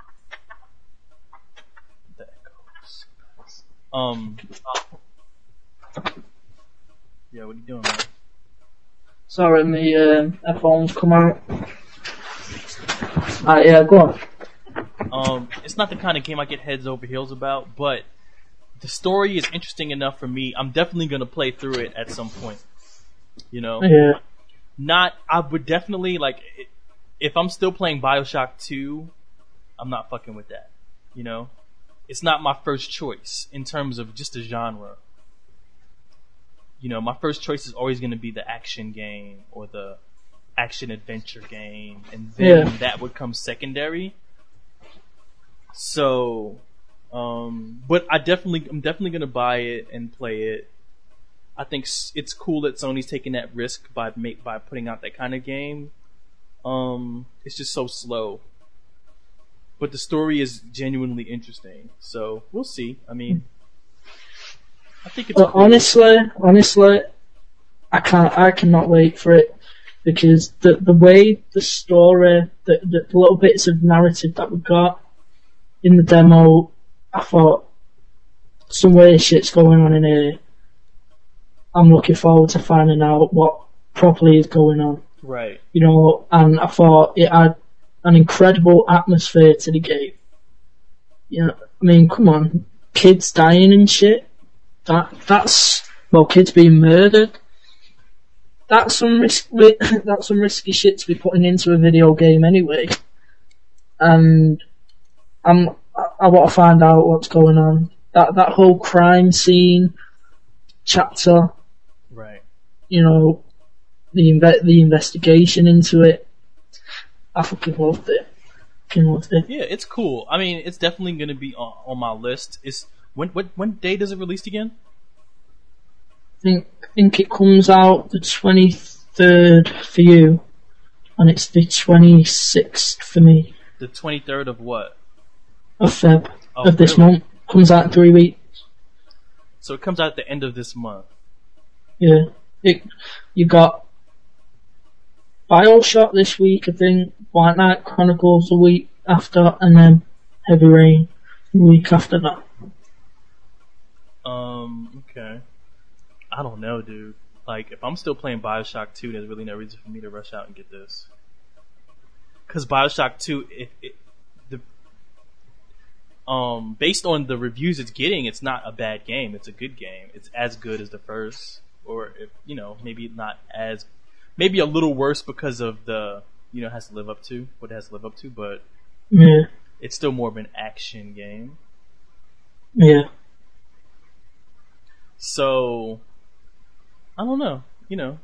that goes. Um, uh, yeah, what are you doing, man? Sorry, my um, headphones come out. Alright, yeah, go on. Um, it's not the kind of game I get heads over heels about, but the story is interesting enough for me. I'm definitely gonna play through it at some point. You know? Yeah. Not, I would definitely, like, if I'm still playing Bioshock two, I'm not fucking with that. You know? It's not my first choice in terms of just a genre. You know, my first choice is always gonna be the action game or the action adventure game, and then Yeah. that would come secondary. So, um, but I definitely, I'm definitely gonna buy it and play it. I think it's cool that Sony's taking that risk by make, by putting out that kind of game. Um, it's just so slow, but the story is genuinely interesting. So we'll see. I mean, I think it's But cool. honestly, honestly, I can't, I cannot wait for it because the the way the story, the, the little bits of narrative that we got in the demo, I thought some weird shit's going on in here. I'm looking forward to finding out what properly is going on. Right. You know, and I thought it had an incredible atmosphere to the game. You know, I mean, come on, kids dying and shit. That that's well, kids being murdered. That's some risk. That's some risky shit to be putting into a video game anyway. And I'm, I, I want to find out what's going on. That that whole crime scene chapter, right? You know, the inve- the investigation into it. I fucking loved it. Fucking loved it. Yeah, it's cool. I mean, it's definitely going to be on, on my list. It's when what when day does it release again? I think I think it comes out the twenty-third for you, and it's the twenty-sixth for me. The twenty-third of what? Of Feb Oh, of this really? month. Comes out in three weeks. So it comes out at the end of this month. Yeah, it. You got BioShock this week, I think. White Knight Chronicles the week after, and then Heavy Rain the week after that. Um. Okay. I don't know, dude. Like, if I'm still playing BioShock two, there's really no reason for me to rush out and get this. Because BioShock two, it, it, the, um, based on the reviews it's getting, it's not a bad game. It's a good game. It's as good as the first, or if you know, maybe not as, maybe a little worse because of the, you know, it has to live up to what it has to live up to, but Yeah, it's still more of an action game. yeah. So, I don't know. You know,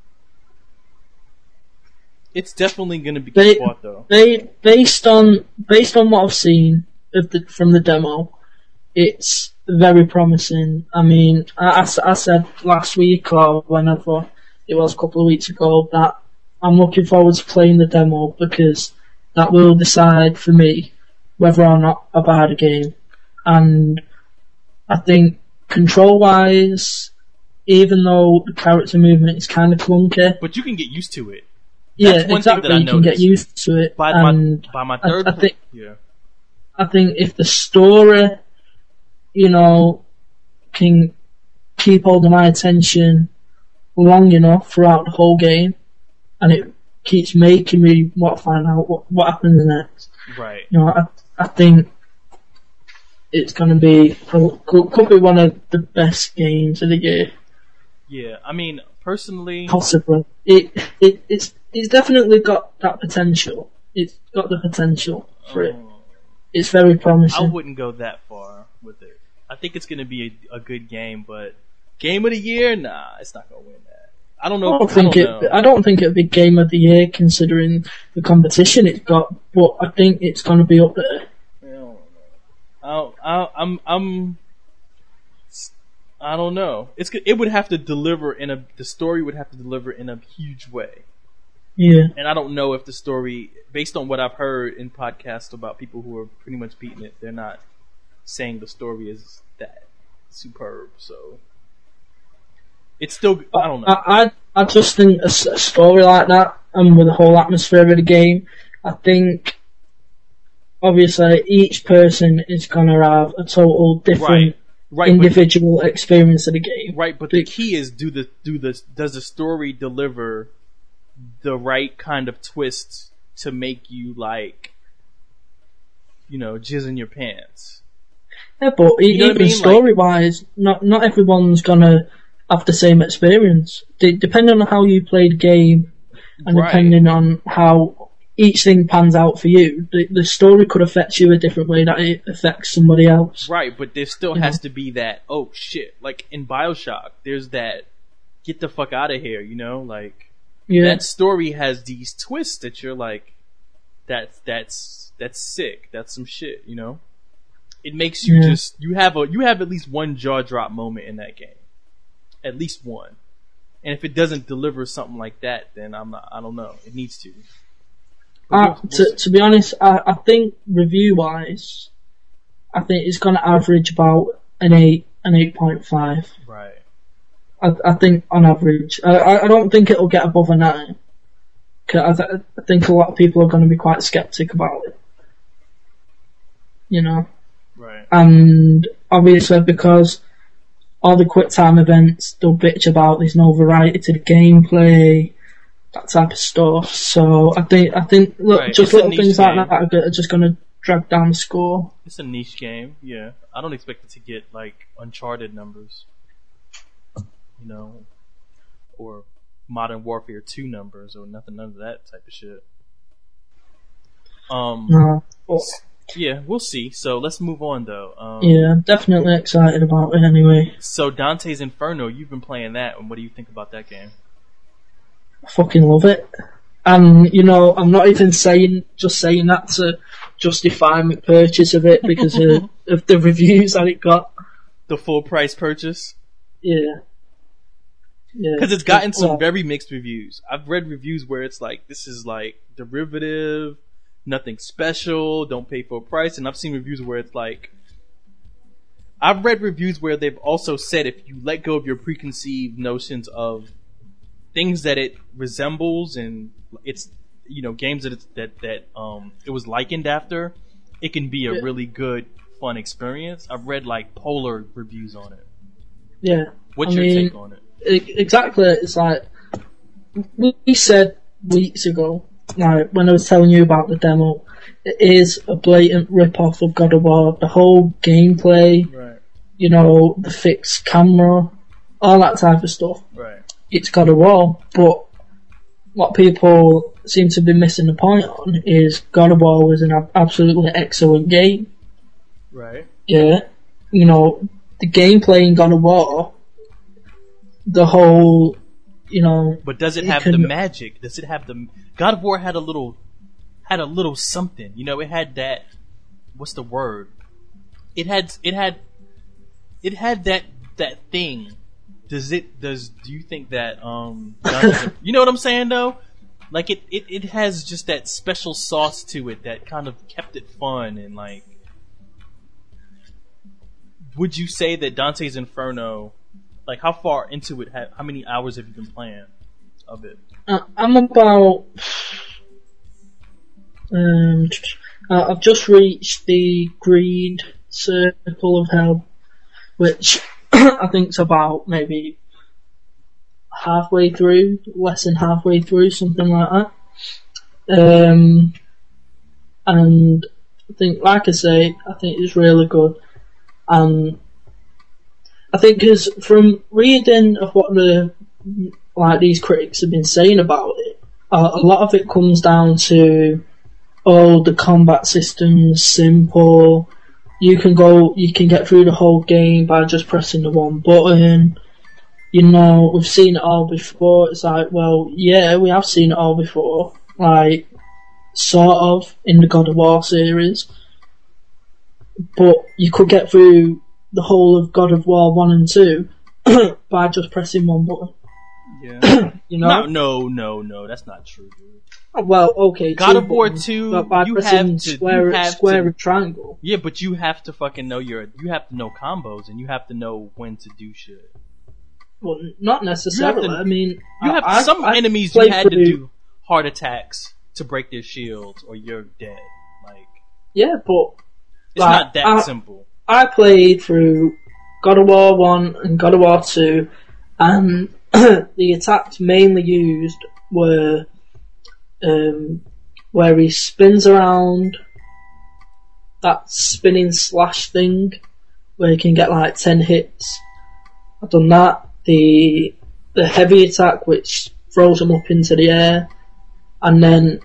it's definitely going to be They, bought though. they, based on based on what I've seen of the, from the demo, it's very promising. I mean, I, I, I said last week or whenever it was a couple of weeks ago that I'm looking forward to playing the demo because that will decide for me whether or not I buy the game. And I think control-wise, even though the character movement is kind of clunky, But you can get used to it. yeah, That's one exactly, thing that I you can get noticed. used to it. By and my by my I- third, I think- yeah, I think if the story, you know, can keep holding my attention long enough throughout the whole game, and it keeps making me want to find out what, what happens next, right. you know, I, I think it's going to be, could, could be one of the best games of the year, Yeah, I mean, personally, possibly. It, it, it's, it's definitely got that potential. It's got the potential for it. um, It's very I promising. wouldn't go that far with it. I think it's going to be a, a good game, but game of the year, nah, it's not going to win that. I don't know. I don't think I it. don't know. I don't think it'll be game of the year considering the competition it's got. But I think it's going to be up there. I don't know. I, I, I'm, I'm, I don't know. It's it would have to deliver in a the story would have to deliver in a huge way, Yeah, and I don't know if the story, based on what I've heard in podcasts about people who are pretty much beating it, they're not saying the story is that superb. So it's still I don't know. I I, I just think a, s- a story like that, and with the whole atmosphere of the game, I think obviously each person is going to have a total different Right, right, but, individual experience of the game. right. But the key is do the do the does the story deliver the right kind of twist to make you like, you know, jizz in your pants. Yeah, but e- You know what I even mean? story wise, not not everyone's gonna have the same experience. D- depending on how you play the game, and Right. depending on how each thing pans out for you, the, the story could affect you a different way that it affects somebody else. Right, but there still You has know? to be that, oh shit, like in BioShock, there's that get the fuck out of here, you know? Like Yeah, that story has these twists that you're like, that's that's that's sick. That's some shit, you know? It makes you Yeah. just you have a you have at least one jaw drop moment in that game. At least one. And if it doesn't deliver something like that, then I'm not I don't know. It needs to. But uh, we'll- we'll to see. to be honest, I, I think review wise, I think it's gonna average about an eight, an eight point five. Right. I, I think on average. I, I I don't think it'll get above a nine. 'Cause I, th- I think a lot of people are going to be quite skeptic about it. You know? Right. And obviously because all the quick time events, they'll bitch about there's no variety to the gameplay, that type of stuff. So I think I think look, Right, just it's a little niche things like game. that are, go- are just going to drag down the score. It's a niche game, yeah. I don't expect it to get like Uncharted numbers, you know, or Modern Warfare two numbers, or nothing, none of that type of shit. Um, No, but yeah, we'll see. So let's move on though. Um, yeah, I'm definitely excited about it anyway. So Dante's Inferno, you've been playing that, and what do you think about that game? I fucking love it. And, you know, I'm not even saying, just saying that to justify my purchase of it because of, of the reviews that it got. The full price purchase? Yeah. Yeah. Because it's gotten some Well, very mixed reviews. I've read reviews where it's like, this is like derivative, nothing special, don't pay full price, and I've seen reviews where it's like, I've read reviews where they've also said if you let go of your preconceived notions of things that it resembles and it's, you know, games that it's, that that um it was likened after, it can be a Yeah. really good, fun experience. I've read like polar reviews on it. Yeah. What's I your mean, take on it? e- Exactly. It's like, we said weeks ago, like, when I was telling you about the demo, it is a blatant rip-off of God of War. The whole gameplay, Right. you know, the fixed camera, all that type of stuff. Right. It's God of War, but what people seem to be missing the point on is God of War was an ab- absolutely excellent game. Right. Yeah, you know, the gameplay in God of War, the whole, you know, But does it it have can- the magic? Does it have the God of War had a little had a little something. You know, it had that what's the word? It had it had it had that that thing. Does it does do you think that um Dungeons- you know what I'm saying though? Like it, it, it has just that special sauce to it that kind of kept it fun and like would you say that Dante's Inferno, like how far into it, ha- how many hours have you been playing of it? Uh, I'm about. Um, uh, I've just reached the Greed Circle of Hell, which I think's about maybe halfway through, less than halfway through, something like that. Um, and I think, like I say, I think it's really good. And I think, because from reading of what the like these critics have been saying about it, a, a lot of it comes down to, oh, the combat system's simple. You can go, you can get through the whole game by just pressing the one button. You know, we've seen it all before. It's like, well, yeah, we have seen it all before. Like, sort of, in the God of War series. But you could get through the whole of God of War one and two by just pressing one button. Yeah. You know? No, no, no, no, that's not true, dude. Well, okay. God two of War buttons, two, but by you pressing have to- square, you have square to- and triangle. Yeah, but you have to fucking know your, you have to know combos and you have to know when to do shit. Well, not necessarily. You have to- I mean, You have I, some I, enemies I you had to through, do heart attacks to break their shields or you're dead. Like, Yeah, but it's like, not that I, simple. I played through God of War one and God of War two, and the attacks mainly used were um, where he spins around, that spinning slash thing, where he can get like ten hits. I've done that. The the heavy attack, which throws him up into the air, and then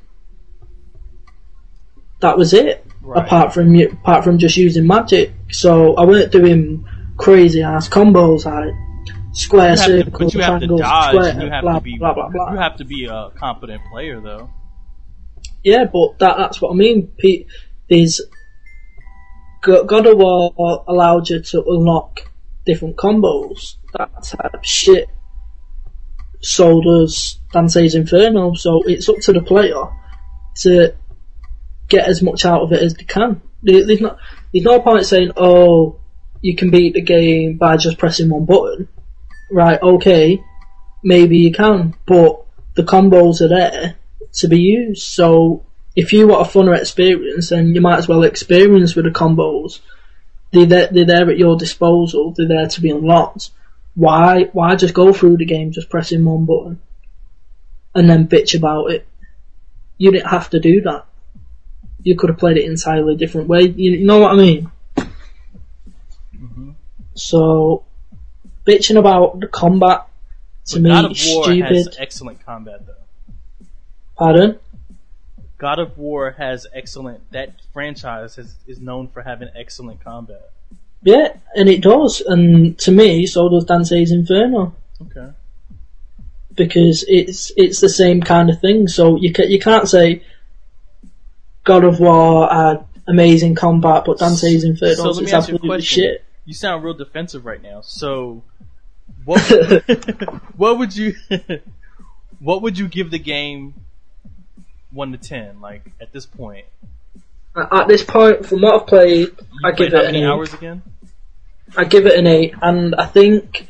that was it. Right. Apart from apart from just using magic, so I weren't doing crazy ass combos like square, You have to, circle, but you have to triangle, dodge square, and you have blah, to be, blah blah blah. you have to be a competent player though. Yeah, but that that's what I mean. Pete, there's Go- God of War allowed you to unlock different combos, that type of shit. So does Dante's Inferno. So it's up to the player to get as much out of it as they can. There- There's not, there's no point saying, oh, you can beat the game by just pressing one button. Right, okay, maybe you can, but the combos are there to be used. So if you want a funner experience, then you might as well experience with the combos. They're there, they're there at your disposal. They're there to be unlocked. Why? Why just go through the game just pressing one button? and then bitch about it. You didn't have to do that. You could have played it entirely different way. You know what I mean? Mm-hmm. So, bitching about the combat to but me God of is War stupid. has excellent combat, though. Pardon? God of War has excellent. That franchise is is known for having excellent combat. Yeah, and it does. And to me, so does Dante's Inferno. Okay. Because it's it's the same kind of thing. So you can, you can't say God of War had amazing combat, but Dante's Inferno So let me is ask you a absolutely question. shit. You sound real defensive right now. So, what what would you what would you give the game one to ten? Like at this point, At this point, from what I've played, you I played give how it an many eight. hours again? I give it an eight, and I think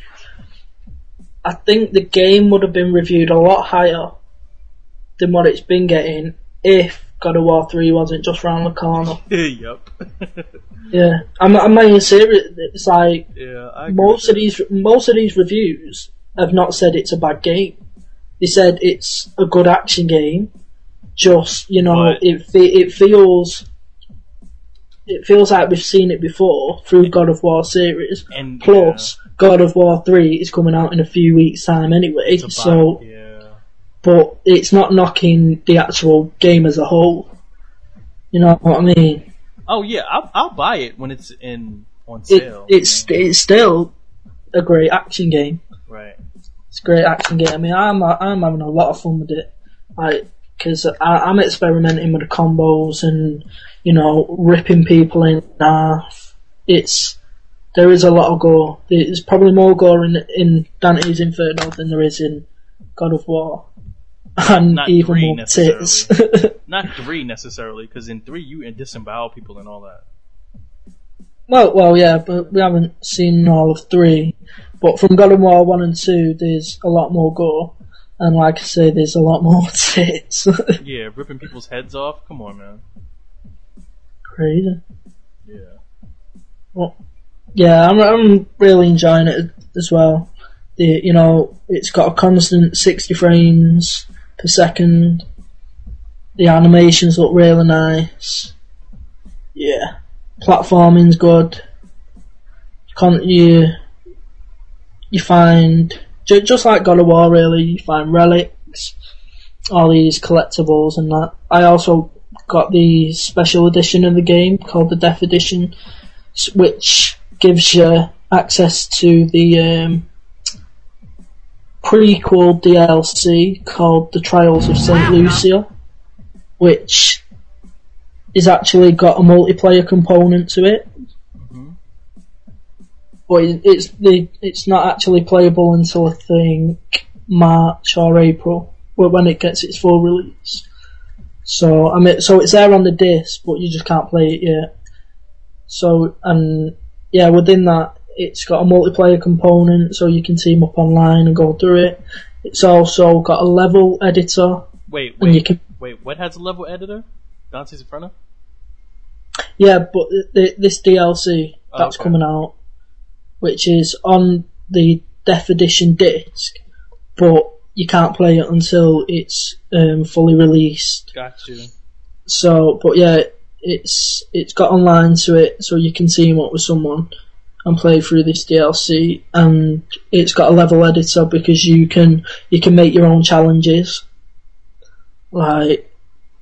I think the game would have been reviewed a lot higher than what it's been getting if God of War three wasn't just round the corner. Yep. Yeah, I'm I'm being serious. It's like Yeah, I agree most with of these most of these reviews have not said it's a bad game. They said it's a good action game. Just you know, But- it fe- it feels it feels like we've seen it before through God of War series. And Plus, God of War three is coming out in a few weeks' time anyway. it's a So, bot, yeah. but it's not knocking the actual game as a whole. You know what I mean? Oh yeah, I'll, I'll buy it when it's in on It, sale. it's you know? it's still a great action game. Right. It's a great action game. I mean, I'm I'm having a lot of fun with it, like because I'm experimenting with the combos and you know ripping people in half. It's there is a lot of gore. There's probably more gore in in Dante's Inferno than there is in God of War, and Not even three more necessarily. tits. Not three necessarily, because in three you disembowel people and all that. Well, well, yeah, but we haven't seen all of three. But from God of War one and two, there's a lot more gore, and like I say, there's a lot more tits. Yeah, ripping people's heads off. Come on, man. Crazy. Yeah. Well, yeah, I'm I'm really enjoying it as well. The you know, it's got a constant sixty frames per second. The animations look really nice. Yeah, platforming's good. Can't you? You find ju- just like God of War, really. You find relics, all these collectibles, and that. I also got the special edition of the game called the Death Edition, s- which gives you access to the um, prequel D L C called The Trials of Saint Lucia, which is actually got a multiplayer component to it. Mm-hmm. But it- it's the it's not actually playable until I think March or April, wh- when it gets its full release. So I mean, so it's there on the disc, but you just can't play it yet. So and yeah, within that, it's got a multiplayer component, so you can team up online and go through it. It's also got a level editor, Wait, and you wait, can wait. What has a level editor? Dante's Inferno? yeah, but th- th- this D L C that's okay. coming out, which is on the Death Edition disc, but you can't play it until it's um, fully released. Got you. So, but yeah, it's it's got online to it, so you can team up with someone and play through this D L C, and it's got a level editor because you can you can make your own challenges, like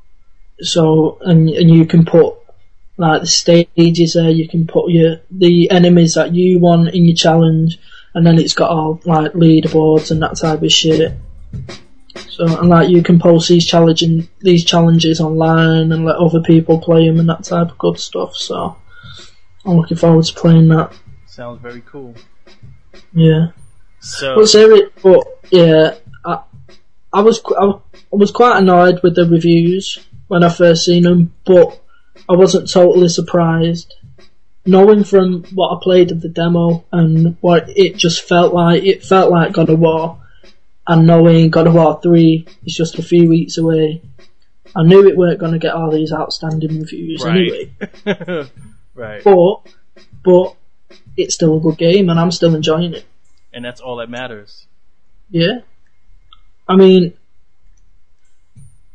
so, and and you can put like the stages there. You can put your the enemies that you want in your challenge, and then it's got all like leaderboards and that type of shit. So, and like you can post these challenging these challenges online and let other people play them and that type of good stuff. So, I'm looking forward to playing that. Sounds very cool. Yeah. So, But seri- but yeah, I, I was qu- I, w- I was quite annoyed with the reviews when I first seen them, but I wasn't totally surprised. Knowing from what I played of the demo and what it just felt like, it felt like God of War. And knowing God of War three is just a few weeks away, I knew it weren't going to get all these outstanding reviews right. anyway. Right. But, but it's still a good game, and I'm still enjoying it. And that's all that matters. Yeah. I mean,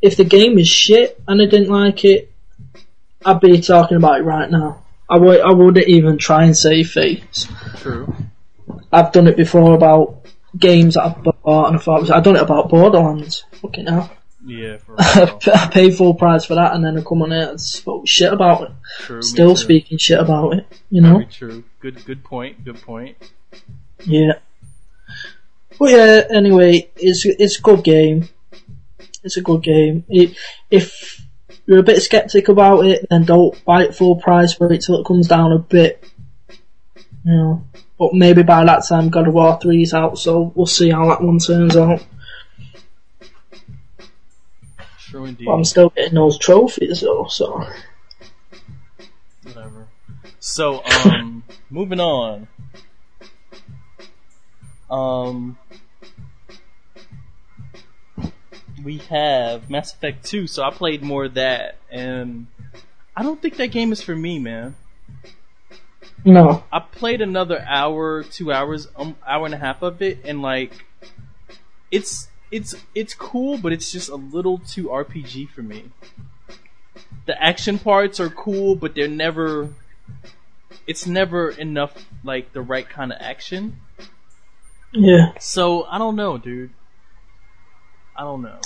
if the game is shit and I didn't like it, I'd be talking about it right now. I w- I wouldn't even try and save face. True. I've done it before about games that I've bought, and I thought, I've done it about Borderlands. Fucking hell. Yeah, for real. I paid full price for that, and then I come on here and spoke shit about it. True, Still speaking shit about it, you know? Very true. Good, good point, good point. Yeah. But yeah, anyway, it's, it's a good game. It's a good game. It, if you're a bit skeptic about it, then don't buy it full price, wait till it comes down a bit. You know, but maybe by that time God of War three is out, so we'll see how that one turns out. True indeed. But I'm still getting those trophies though, so. Whatever. So, um, moving on. Um, we have Mass Effect two, so I played more of that, and I don't think that game is for me, man. No. I played another hour, two hours, um, hour and a half of it, and like, it's it's it's cool, but it's just a little too R P G for me. The action parts are cool, but they're never. It's never enough, like the right kind of action. Yeah. So I don't know, dude. I don't know.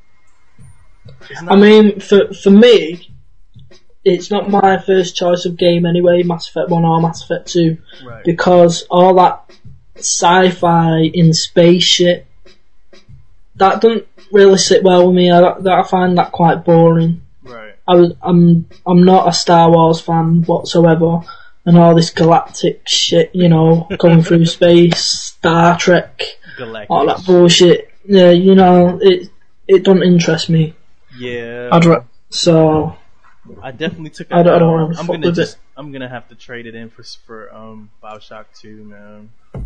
I mean, for for me. It's not my first choice of game anyway, Mass Effect one or Mass Effect two, right. Because all that sci-fi in space shit, that doesn't really sit well with me. I, that, I find that quite boring. Right. I was, I'm I'm not a Star Wars fan whatsoever, and all this galactic shit, you know, going through space, Star Trek, galactic all that bullshit. Yeah, you know, it it doesn't interest me. Yeah. I'd ra- so. I definitely took. I don't, I don't I'm gonna just. It. I'm gonna have to trade it in for for um BioShock two, man.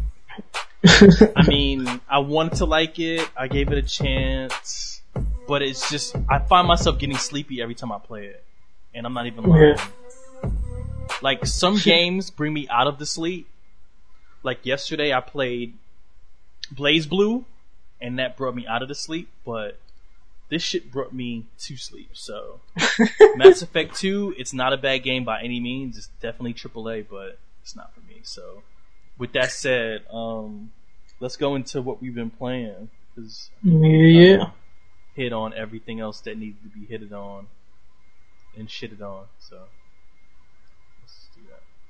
I mean, I wanted to like it. I gave it a chance, but it's just I find myself getting sleepy every time I play it, and I'm not even lying. Yeah. Like some games bring me out of the sleep. Like yesterday, I played Blaze Blue, and that brought me out of the sleep, but. This shit brought me to sleep, so Mass Effect two, it's not a bad game by any means. It's definitely triple A, but it's not for me. So, with that said, um, let's go into what we've been playing. Cause yeah. Hit on everything else that needs to be hitted on and shitted on. So, let's do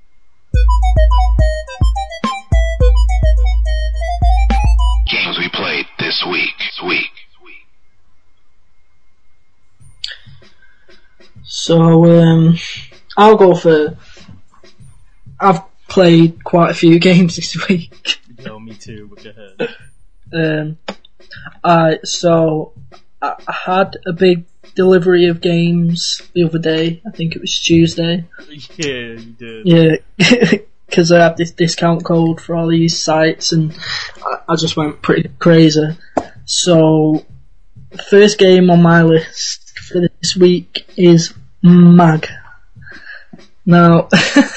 that. Games we played this week. This week. So, um, I'll go for. I've played quite a few games this week. Yo, me too, but go ahead. Um, I, so, I, I had a big delivery of games the other day. I think it was Tuesday. Yeah, you did. Yeah, because I have this discount code for all these sites, and I, I just went pretty crazy. So, the first game on my list for this week is Mag. Now,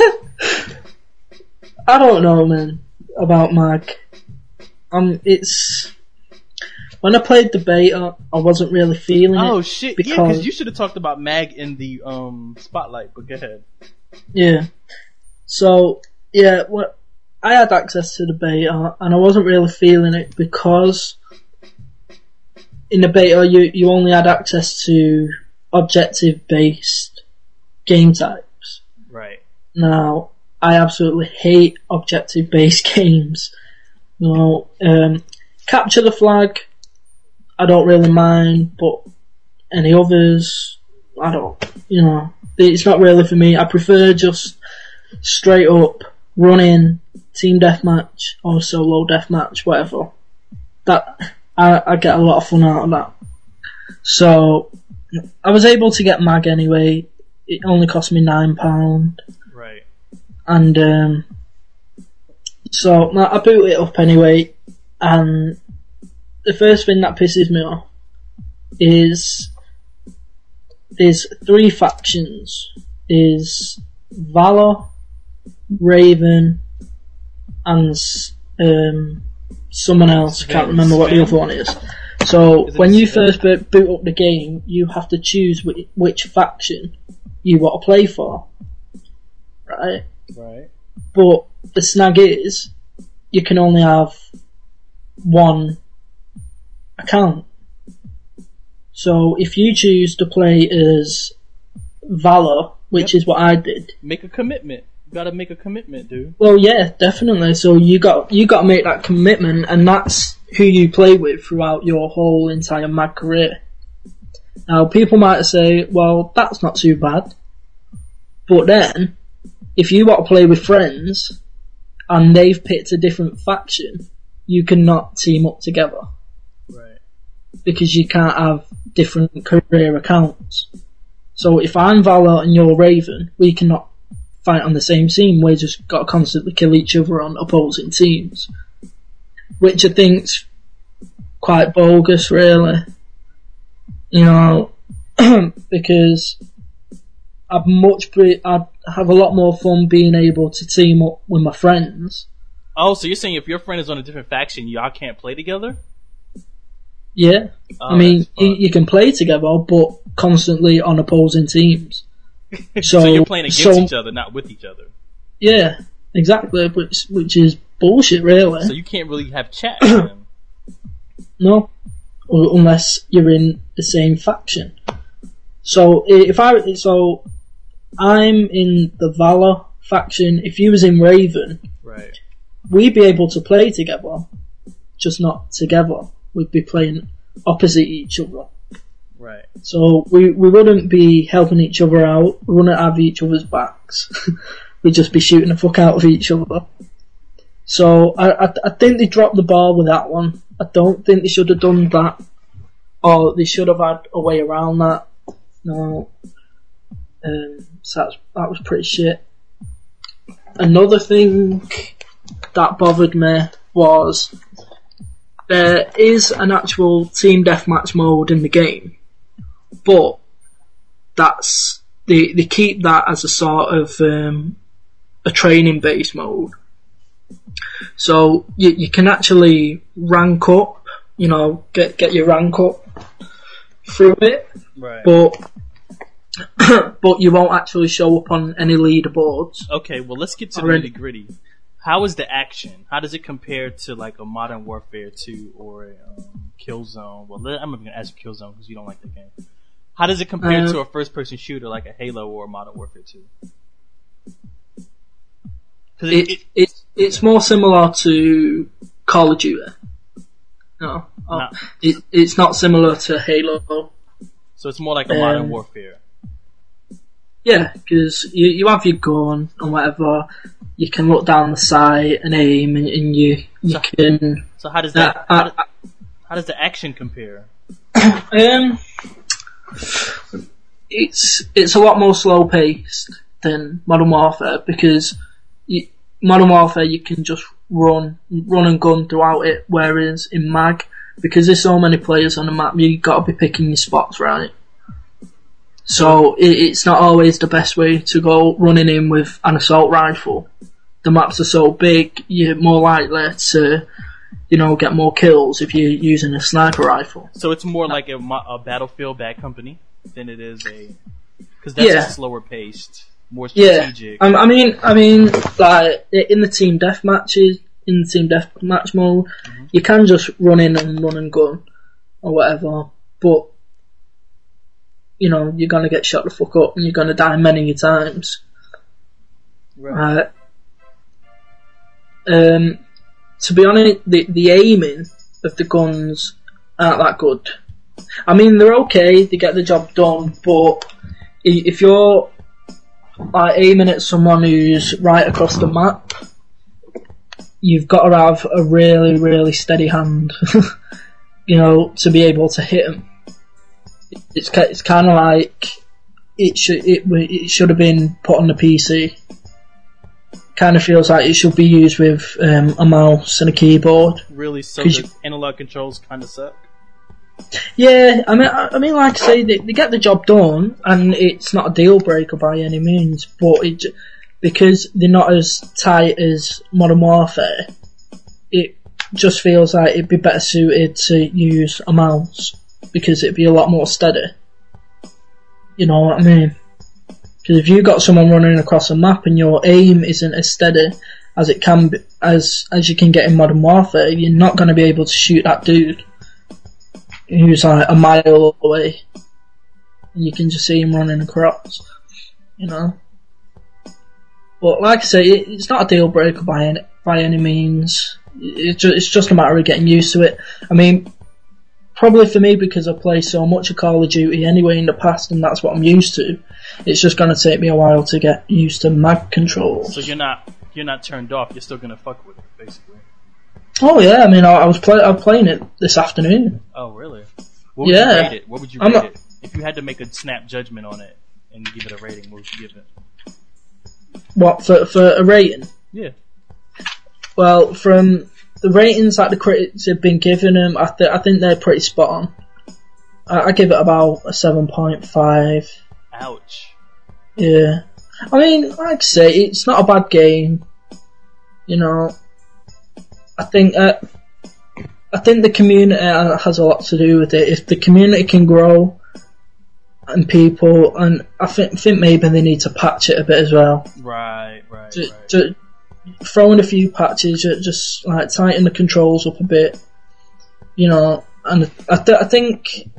I don't know, man, about Mag. Um, it's when I played the beta, I wasn't really feeling oh, it. Oh shit! Because, yeah, because you should have talked about Mag in the um spotlight. But go ahead. Yeah. So yeah, well, I had access to the beta, and I wasn't really feeling it because. In the beta, you, you only had access to objective-based game types. Right. Now, I absolutely hate objective-based games. You know, um, Capture the Flag, I don't really mind, but any others, I don't, you know, it's not really for me. I prefer just straight up running, team deathmatch, or solo deathmatch, whatever. That... I, I get a lot of fun out of that. So, I was able to get Mag anyway. It only cost me nine pounds. Right. And, um, so, I boot it up anyway, and the first thing that pisses me off is there's three factions. There's Valor, Raven, and, um, someone else, can't remember what the other one is. So Is it when a you skill? first bo- boot up the game, you have to choose which, which faction you want to play for, right? Right. But the snag is, you can only have one account. So if you choose to play as Valor, which Yep. is what I did, Make a commitment. You gotta make a commitment, dude. well, yeah, definitely. So you got you got to make that commitment, and that's who you play with throughout your whole entire mad career. Now, people might say, "Well, that's not too bad," but then, if you want to play with friends, and they've picked a different faction, you cannot team up together Right. because you can't have different career accounts. So if I'm Valor and you're Raven, we cannot fight on the same team. We just got to constantly kill each other on opposing teams, which I think's quite bogus, really. You know, because I'd much pre- I'd have a lot more fun being able to team up with my friends. Oh, so you're saying if your friend is on a different faction, y'all can't play together? Yeah, Oh, I mean, that's you, fun. you can play together, but constantly on opposing teams. So, So, you're playing against so- each other, not with each other. Yeah, exactly, which which is bullshit, really. So you can't really have chat with them. No, U- unless you're in the same faction. So i- if I so I'm in the Valor faction. If you was in Raven, Right. we'd be able to play together, just not together. We'd be playing opposite each other. Right. So we we wouldn't be helping each other out. We wouldn't have each other's backs. We'd just be shooting the fuck out of each other. So I, I I think they dropped the ball with that one. I don't think they should have done that, or they should have had a way around that. No, um, so that's, that was pretty shit. Another thing that bothered me was there is an actual team deathmatch mode in the game, but that's they they keep that as a sort of um, a training based mode. So you you can actually rank up, you know, get get your rank up through it, Right. but but you won't actually show up on any leaderboards. Okay, well, let's get to the Already. nitty gritty. How is the action? How does it compare to like a Modern Warfare two or a um, Killzone? Well, let- I'm not going to ask you Killzone because you don't like the game. How does it compare Uh, to a first-person shooter like a Halo or Modern Warfare two? Because it, It, it, it it's more similar to Call of Duty. No, oh, Nah. it, it's not similar to Halo. so it's more like a um, Modern Warfare. Yeah, because you you have your gun and whatever. You can look down the sight and aim, and, and you you So- can. So how does that? Uh, how, uh, does, how does the action compare? Um, it's it's a lot more slow paced than Modern Warfare because you, Modern Warfare you can just run run and gun throughout it, whereas in Mag, because there's so many players on the map, you got to be picking your spots right. So it, it's not always the best way to go running in with an assault rifle. The maps are so big, you're more likely to, you know, get more kills if you're using a sniper rifle. So it's more like a, mo- a Battlefield Bad Company than it is a because that's Yeah. just slower paced, more Yeah, strategic. I, I mean, I mean, like in the team death matches, in the team death match mode, Mm-hmm. you can just run in and run and gun or whatever, but you know you're gonna get shot the fuck up and you're gonna die many times. Right. Uh, um, to be honest, the the aiming of the guns aren't that good. I mean, they're okay, they get the job done, but i- if you're like aiming at someone who's right across the map, you've got to have a really, really steady hand, you know, to be able to hit them. It's ki- it's kind of like it should it w- it should have been put on the P C. Kind of feels like it should be used with um, a mouse and a keyboard. Really, so 'Cause the you- analog controls kind of suck. Yeah, I mean, I, I mean, like I say, they, they get the job done, and it's not a deal breaker by any means. But it j- because they're not as tight as Modern Warfare, it just feels like it'd be better suited to use a mouse because it'd be a lot more steady. You know what I mean? Because if you've got someone running across a map and your aim isn't as steady as it can be, as as you can get in Modern Warfare, you're not going to be able to shoot that dude who's like a mile away. And you can just see him running across, you know. But like I say, it, it's not a deal breaker by any, by any means. It's just, it's just a matter of getting used to it. I mean, probably for me, because I play so much of Call of Duty anyway in the past, and that's what I'm used to. It's just going to take me a while to get used to mag controls. So you're not you're not turned off. You're still going to fuck with it, basically. Oh yeah, I mean, I, I was play, I was playing it this afternoon. Oh really? What would Yeah. you rate it? What would you I'm rate not- it? If you had to make a snap judgment on it and give it a rating, what would you give it? What, for for a rating? Yeah. Well, from the ratings that the critics have been giving them, I, th- I think they're pretty spot on. I, I give it about a seven point five. Ouch. Yeah. I mean, like I say, it's not a bad game. You know, I think uh, I think the community has a lot to do with it. If the community can grow and people, and I think think maybe they need to patch it a bit as well. Right, right, Ju- right. ju- throw in a few patches, ju- just like tighten the controls up a bit. You know, and I, th- I think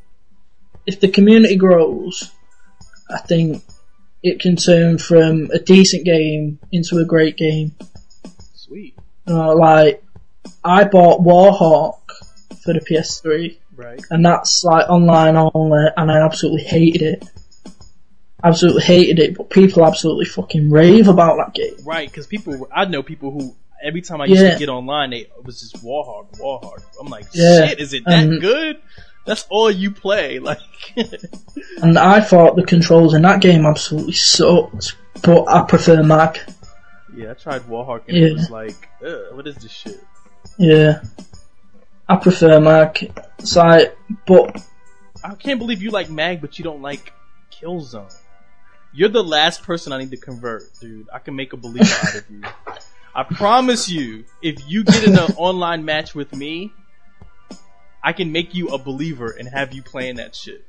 if the community grows, I think it can turn from a decent game into a great game. Sweet. You know, like, I bought Warhawk for the P S three, Right. and that's like online only, and I absolutely hated it. Absolutely hated it, but people absolutely fucking rave about that game. Right, because people, I know people who, every time I used Yeah. to get online, they, it was just Warhawk, Warhawk. I'm like, Yeah. shit, is it that Um, good? That's all you play, like. And I thought the controls in that game absolutely sucked, but I prefer mag. Yeah, I tried Warhawk and Yeah. it was like, ugh, what is this shit? Yeah. I prefer mag. It's like, but I can't believe you like Mag, but you don't like Killzone. You're the last person I need to convert, dude. I can make a believer out of you. I promise you, if you get in an online match with me, I can make you a believer and have you playing that shit.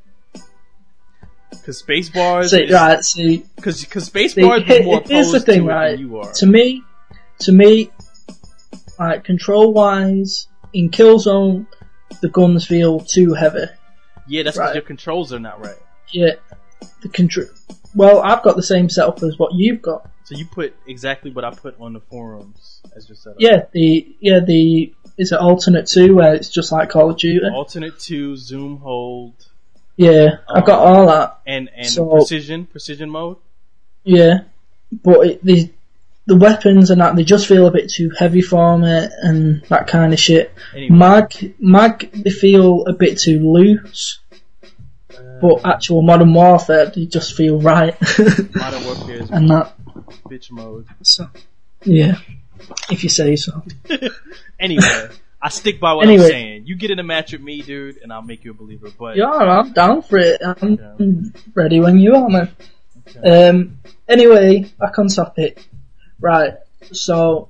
Cause Spacebars, see, is, right, see, cause, cause see, Spacebars is more here's the opposed thing, to it right? than you are. To me, to me, like, control-wise, in Killzone, the guns feel too heavy. Yeah, that's right. because your controls are not right. Yeah, the control. Well, I've got the same setup as what you've got. So you put exactly what I put on the forums as your setup. Yeah, the yeah the is it alternate two where it's just like Call of Duty. Alternate two, zoom hold, Yeah, I've got all that. and and So- precision, precision mode. Yeah, but it, the the weapons and that, they just feel a bit too heavy for me and that kind of shit. Anyway. Mag, mag, they feel a bit too loose. Uh, But actual Modern Warfare, they just feel right. Modern Warfare is and that, bitch mode. so, yeah, if you say so. Anyway, I stick by what Anyway. I'm saying. You get in a match with me, dude, and I'll make you a believer. But Yeah, I'm down for it. I'm Yeah. ready when you are, man. Okay. Um, anyway, back on topic. Right, so,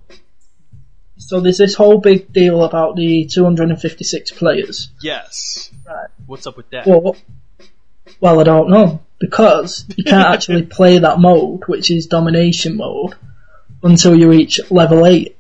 so there's this whole big deal about the two hundred fifty-six players. yes. Right. What's up with that? Well, well, I don't know, because you can't actually play that mode, which is domination mode, until you reach level eight.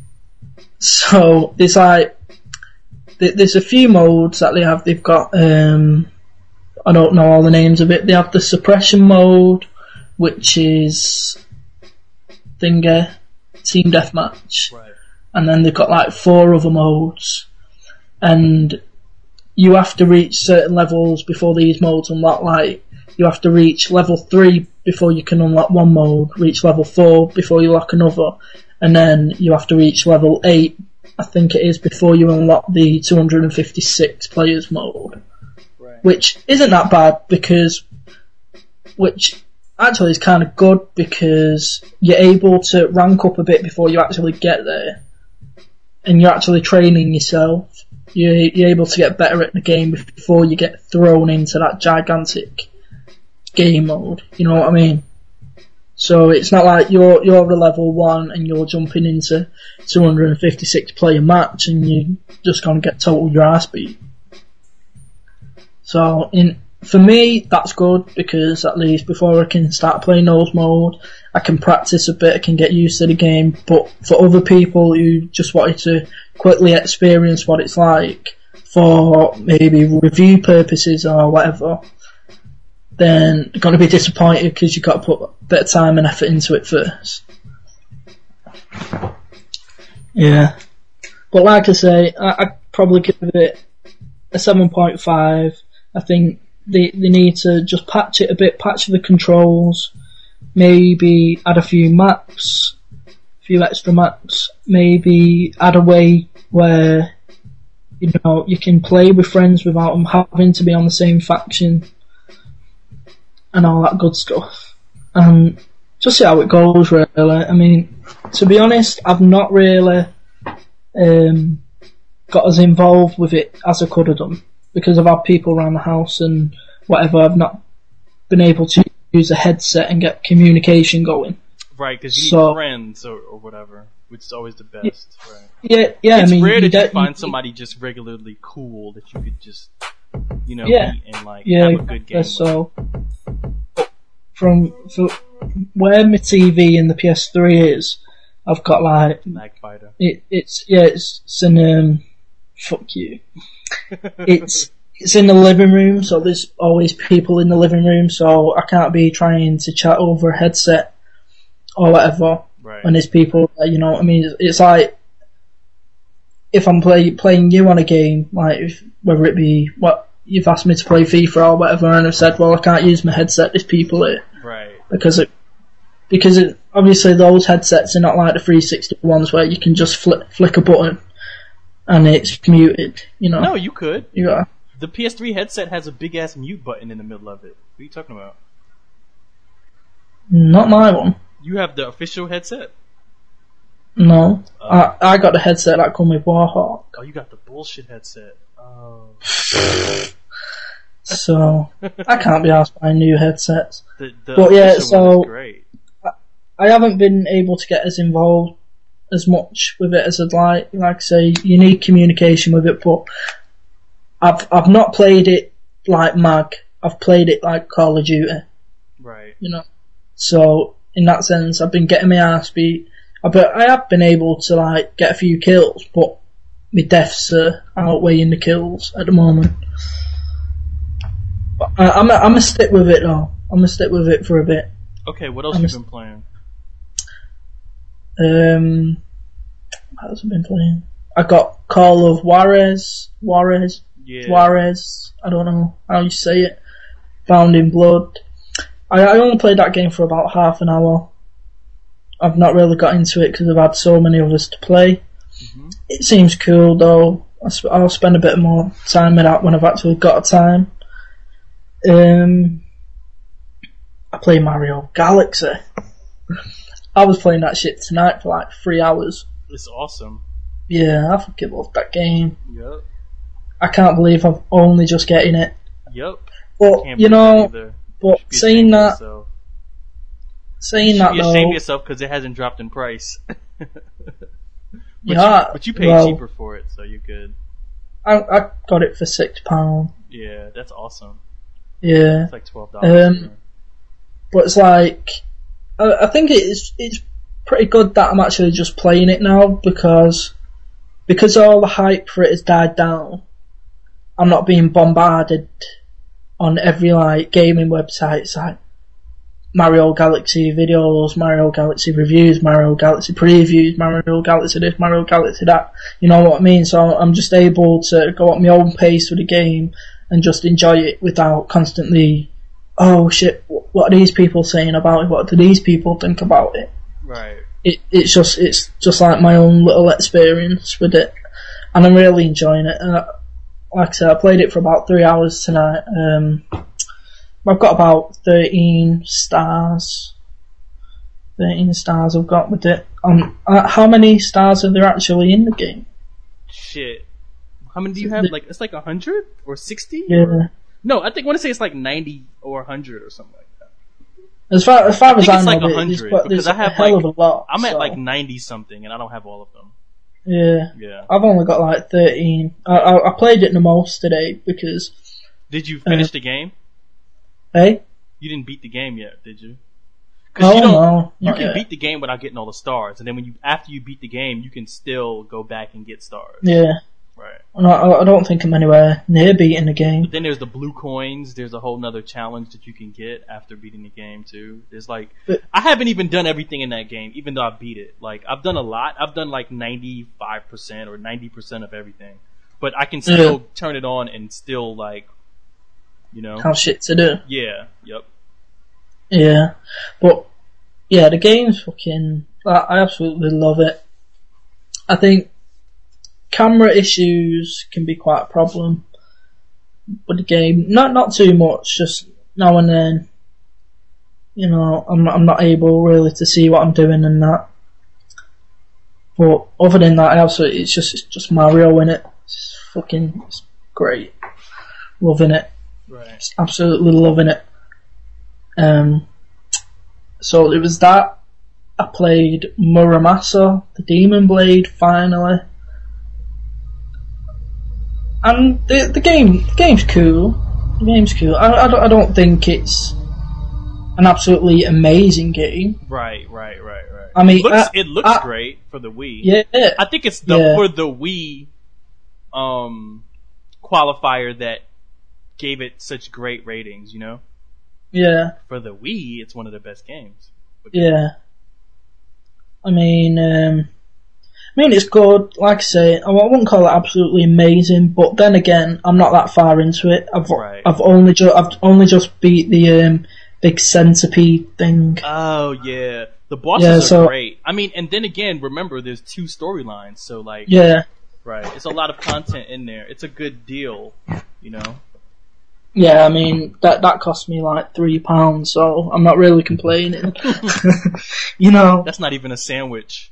So, there's like, th- there's a few modes that they have. They've got, um, I don't know all the names of it. They have the suppression mode, which is Thingy, Team Deathmatch. Right. And then they've got like four other modes. And you have to reach certain levels before these modes unlock. Like, you have to reach level three before you can unlock one mode, reach level four before you unlock another, and then you have to reach level eight, I think it is, before you unlock the two hundred fifty-six players mode. Right. Which isn't that bad, because, which actually is kind of good, because you're able to rank up a bit before you actually get there. And you're actually training yourself. You're, you're able to get better at the game before you get thrown into that gigantic game mode. You know what I mean? So it's not like you're you're a level one and you're jumping into two hundred fifty-six player match and you just gonna get total your ass beat. So in for me that's good because at least before I can start playing those mode, I can practice a bit, I can get used to the game. But for other people who just wanted to quickly experience what it's like for maybe review purposes or whatever, then you're going to be disappointed because you've got to put a bit of time and effort into it first. Yeah. But like I say, I, I'd probably give it a seven point five. I think they they need to just patch it a bit, patch the controls, maybe add a few maps, a few extra maps, maybe add a way where, you know, you can play with friends without them having to be on the same faction and all that good stuff. And just see how it goes, really. I mean, to be honest, I've not really um, got as involved with it as I could have done because I've had people around the house and whatever. I've not been able to use a headset and get communication going. Right, because you so, need friends or, or whatever, which is always the best. Yeah, right. yeah, yeah. It's I mean, rare that you, you de- find you, somebody just regularly cool that you could just, you know, yeah, meet and like yeah, have a good game. So, from for where my T V and the P S three is, I've got like Lag fighter. It, it's yeah, it's, it's in um, fuck you. it's it's in the living room, so there's always people in the living room, so I can't be trying to chat over a headset or whatever. Right. When there's people, you know what I mean? It's like if I'm play, playing you on a game, like if, whether it be what you've asked me to play FIFA or whatever, and I've said, well, I can't use my headset. There's people here, right? Because it because it obviously those headsets are not like the three sixty ones where you can just flick flick a button and it's muted. You know? No, you could. Yeah. The P S three headset has a big ass mute button in the middle of it. What are you talking about? Not my one. You have the official headset? No. Uh, I I got the headset that come with Warhawk. Oh, you got the bullshit headset. Oh. So, I can't be asked by new headsets. The, the but yeah, official so one is great. I, I haven't been able to get as involved as much with it as I'd like. Like I say, you need communication with it, but I've I've not played it like Mag. I've played it like Call of Duty. Right. You know? So, in that sense, I've been getting my ass beat. But I have been able to like get a few kills, but my deaths are outweighing the kills at the moment. But I, I'm a, I'm gonna stick with it though. I'm gonna stick with it for a bit. Okay, what else I'm have a, you been playing? Um, what else have I been playing? I got Call of Juarez, Juarez, Yeah. Juarez. I don't know how you say it. Bound in Blood. I, I only played that game for about half an hour. I've not really got into it because I've had so many others to play. Mm-hmm. It seems cool though. I'll, sp- I'll spend a bit more time with that when I've actually got time. Um, I play Mario Galaxy. I was playing that shit tonight for like three hours. It's awesome. Yeah, I fucking love that game. Yep. I can't believe I'm only just getting it. Yep. But, you know, but you saying that, yourself. saying you that you though... ashamed yourself because it hasn't dropped in price. but, yeah, you, but you paid well, cheaper for it, so you're good. I, I got it for six pounds. Yeah, that's awesome. Yeah. It's like twelve dollars. Um, but it's like, I, I think it's it's pretty good that I'm actually just playing it now because because all the hype for it has died down. I'm not being bombarded on every like gaming website. It's like Mario Galaxy videos, Mario Galaxy reviews, Mario Galaxy previews, Mario Galaxy this, Mario Galaxy that. You know what I mean? So I'm just able to go at my own pace with the game and just enjoy it without constantly, oh shit, what are these people saying about it? What do these people think about it? Right. It it's just it's just like my own little experience with it, and I'm really enjoying it. Uh, like I said, I played it for about three hours tonight. Um, I've got about thirteen stars. Thirteen stars I've got with it. Um, uh, how many stars are there actually in the game? Shit. How many do you have? Like, it's like a hundred or sixty? Yeah. No, I think I want to say it's like ninety or a hundred or something like that. As far as, far I as think I it's know, like there's, a hundred quite- because there's I have a hell like of a lot. I'm at so, like ninety something, and I don't have all of them. yeah. Yeah. I've only got like thirteen. I, I, I played it the most today because, Did you finish Uh, the game? hey, You didn't beat the game yet, did you? Because oh you don't. no, You not can yet. beat the game without getting all the stars, and then when you after you beat the game, you can still go back and get stars. Yeah, Right. no, I, I don't think I'm anywhere near beating the game. But then there's the blue coins. There's a whole nother challenge that you can get after beating the game too. There's like But- I haven't even done everything in that game, even though I beat it. Like I've done a lot. I've done like ninety-five percent or ninety percent of everything, but I can still Yeah. turn it on and still like, you know, Have shit to do. yeah, yep, Yeah, but yeah, the game's fucking. I, I absolutely love it. I think camera issues can be quite a problem with the game. Not not too much, just now and then. You know, I'm I'm not able really to see what I'm doing and that. But other than that, I absolutely it's just it's just Mario in it. It's fucking it's great, loving it. right. Just absolutely loving it. Um, so it was that. I played Muramasa, the Demon Blade, finally. And the the game the game's cool. The game's cool. I, I, don't, I don't think it's an absolutely amazing game. Right, right, right, right. I mean, it looks, uh, it looks uh, great for the Wii. Yeah, I think it's the Yeah. for the Wii um, qualifier that gave it such great ratings. You know, yeah, for the Wii, it's one of the best games. yeah. I mean, um, I mean it's good. Like I say, I wouldn't call it absolutely amazing, but then again, I'm not that far into it. I've Right. I've only ju- I've only just beat the um, big centipede thing. Oh yeah, the bosses Yeah, are so- great. I mean, and then again, remember there's two storylines, so like, Yeah, right, it's a lot of content in there. It's a good deal, you know. yeah. I mean that that cost me like three pounds, so I'm not really complaining. You know. That's not even a sandwich.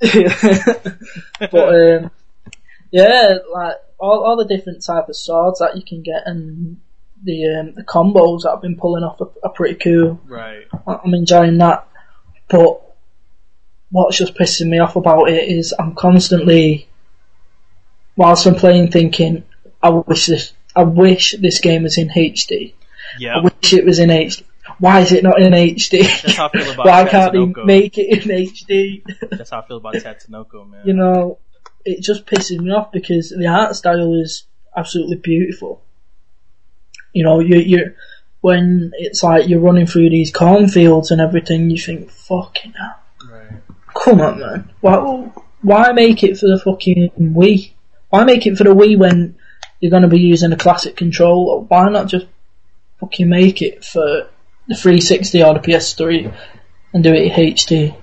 But um, yeah, like all all the different type of swords that you can get and the um, the combos that I've been pulling off are, are pretty cool. Right. I- I'm enjoying that. But what's just pissing me off about it is I'm constantly, whilst I'm playing, thinking, I wish this, I wish this game was in H D. I Yeah. wish it was in H D. Why is it not in H D? That's how I feel about Why can't they Tatsunoko. make it in H D? That's how I feel about Tatsunoko, man. You know, it just pisses me off because the art style is absolutely beautiful. You know, you you when it's like you're running through these cornfields and everything, you think, fucking hell, Right. come on, man. Why why make it for the fucking Wii? Why make it for the Wii when you're going to be using a classic controller? Why not just fucking make it for the three sixty or the P S three and do it in H D?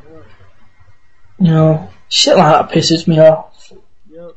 You know, shit like that pisses me off. Yep.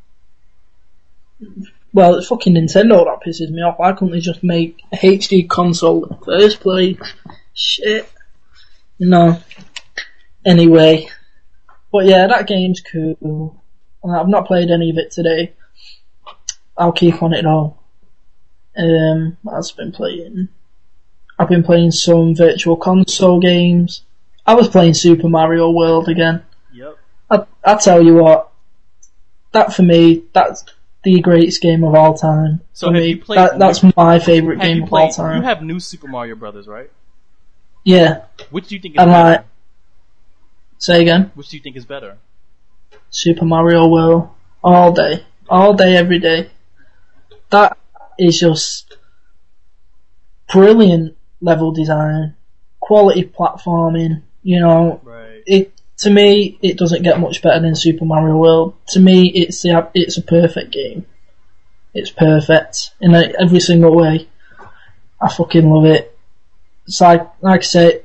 Well, it's fucking Nintendo that pisses me off. Why couldn't they just make a H D console in the first place? Shit. No. Anyway. But yeah, that game's cool. I've not played any of it today. I'll keep on it though. Um, I've been playing. I've been playing some virtual console games. I was playing Super Mario World again. Yep. I, I tell you what, that for me, that's the greatest game of all time. So for have me, you played- that, that's my favourite Have game you of all played? time. You have new Super Mario Brothers, right? Yeah, Which do you think is and better? like, say again, Which do you think is better? Super Mario World, all day, all day, every day. That is just brilliant level design, quality platforming. You know, Right. it to me it doesn't get much better than Super Mario World. To me, it's the it's a perfect game. It's perfect in a, every single way. I fucking love it. It's like like I say,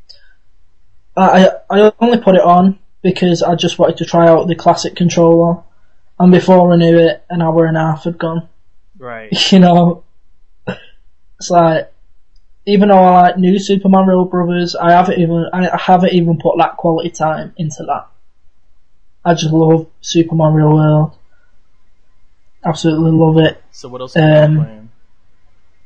I I only put it on because I just wanted to try out the classic controller, and before I knew it, an hour and a half had gone. Right. You know, it's like, even though I like new Super Mario Brothers, I haven't even I haven't even put that quality time into that. I just love Super Mario World. Absolutely love it. So what else are you Um, playing?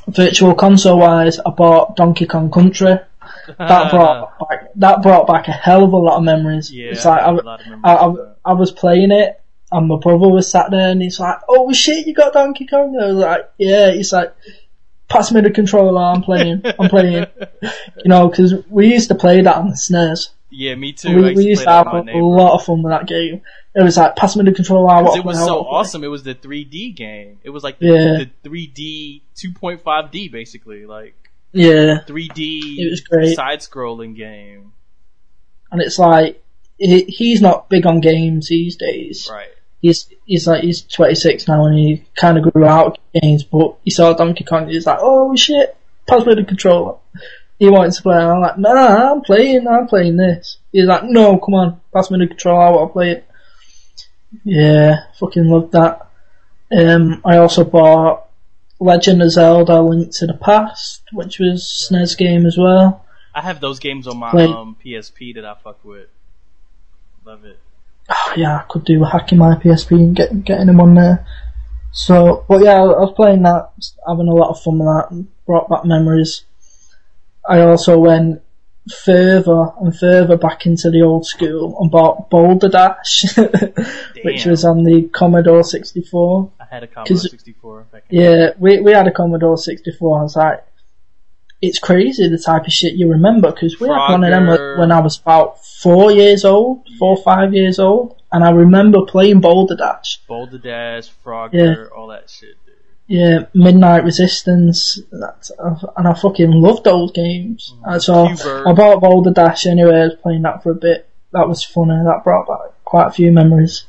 Virtual console wise, I bought Donkey Kong Country. That brought back that brought back a hell of a lot of memories. Yeah, it's like I, I, I, I was playing it, and my brother was sat there, and he's like, "Oh shit, you got Donkey Kong?" I was like, "Yeah." He's like, "Pass me the controller. I'm playing. I'm playing." You know, because we used to play that on the S N E S. Yeah, me too. We, I used we to, used play to have that with my a neighbor. lot of fun with that game. It was like, pass me the controller. I want to It was play, I so want to play. awesome. It was the three D game. It was like the, Yeah. the three D, two point five D basically, like Yeah, three D it was great. side-scrolling game. And it's like he, he's not big on games these days. Right. He's he's like he's twenty-six now, and he kind of grew out of games. But he saw Donkey Kong, he's like, "Oh shit, pass me the controller." He wanted to play, and I'm like, "Nah, I'm playing. I'm playing this." He's like, "No, come on, pass me the controller. I want to play it." Yeah, fucking loved that. Um, I also bought Legend of Zelda: Link to the Past, which was S N E S game as well. I have those games on my Play- um, P S P that I fuck with. Love it. Oh, yeah, I could do hacking my P S P and get, getting them on there. So, but yeah, I was playing that, having a lot of fun with that, and brought back memories. I also went further and further back into the old school and bought Boulder Dash, which was on the Commodore sixty-four. I had a Commodore sixty-four. Back in Yeah, we we had a Commodore sixty-four. I was like, it's crazy the type of shit you remember, because we had one of them Frogger. when I was about four years old, four or five years old, and I remember playing Boulder Dash. Boulder Dash, Frogger, Yeah. all that shit, dude. Yeah, Midnight Resistance, that's, and I fucking loved those games. And so Q-Bird. I bought Boulder Dash anyway. I was playing that for a bit. That was funny. That brought back quite a few memories.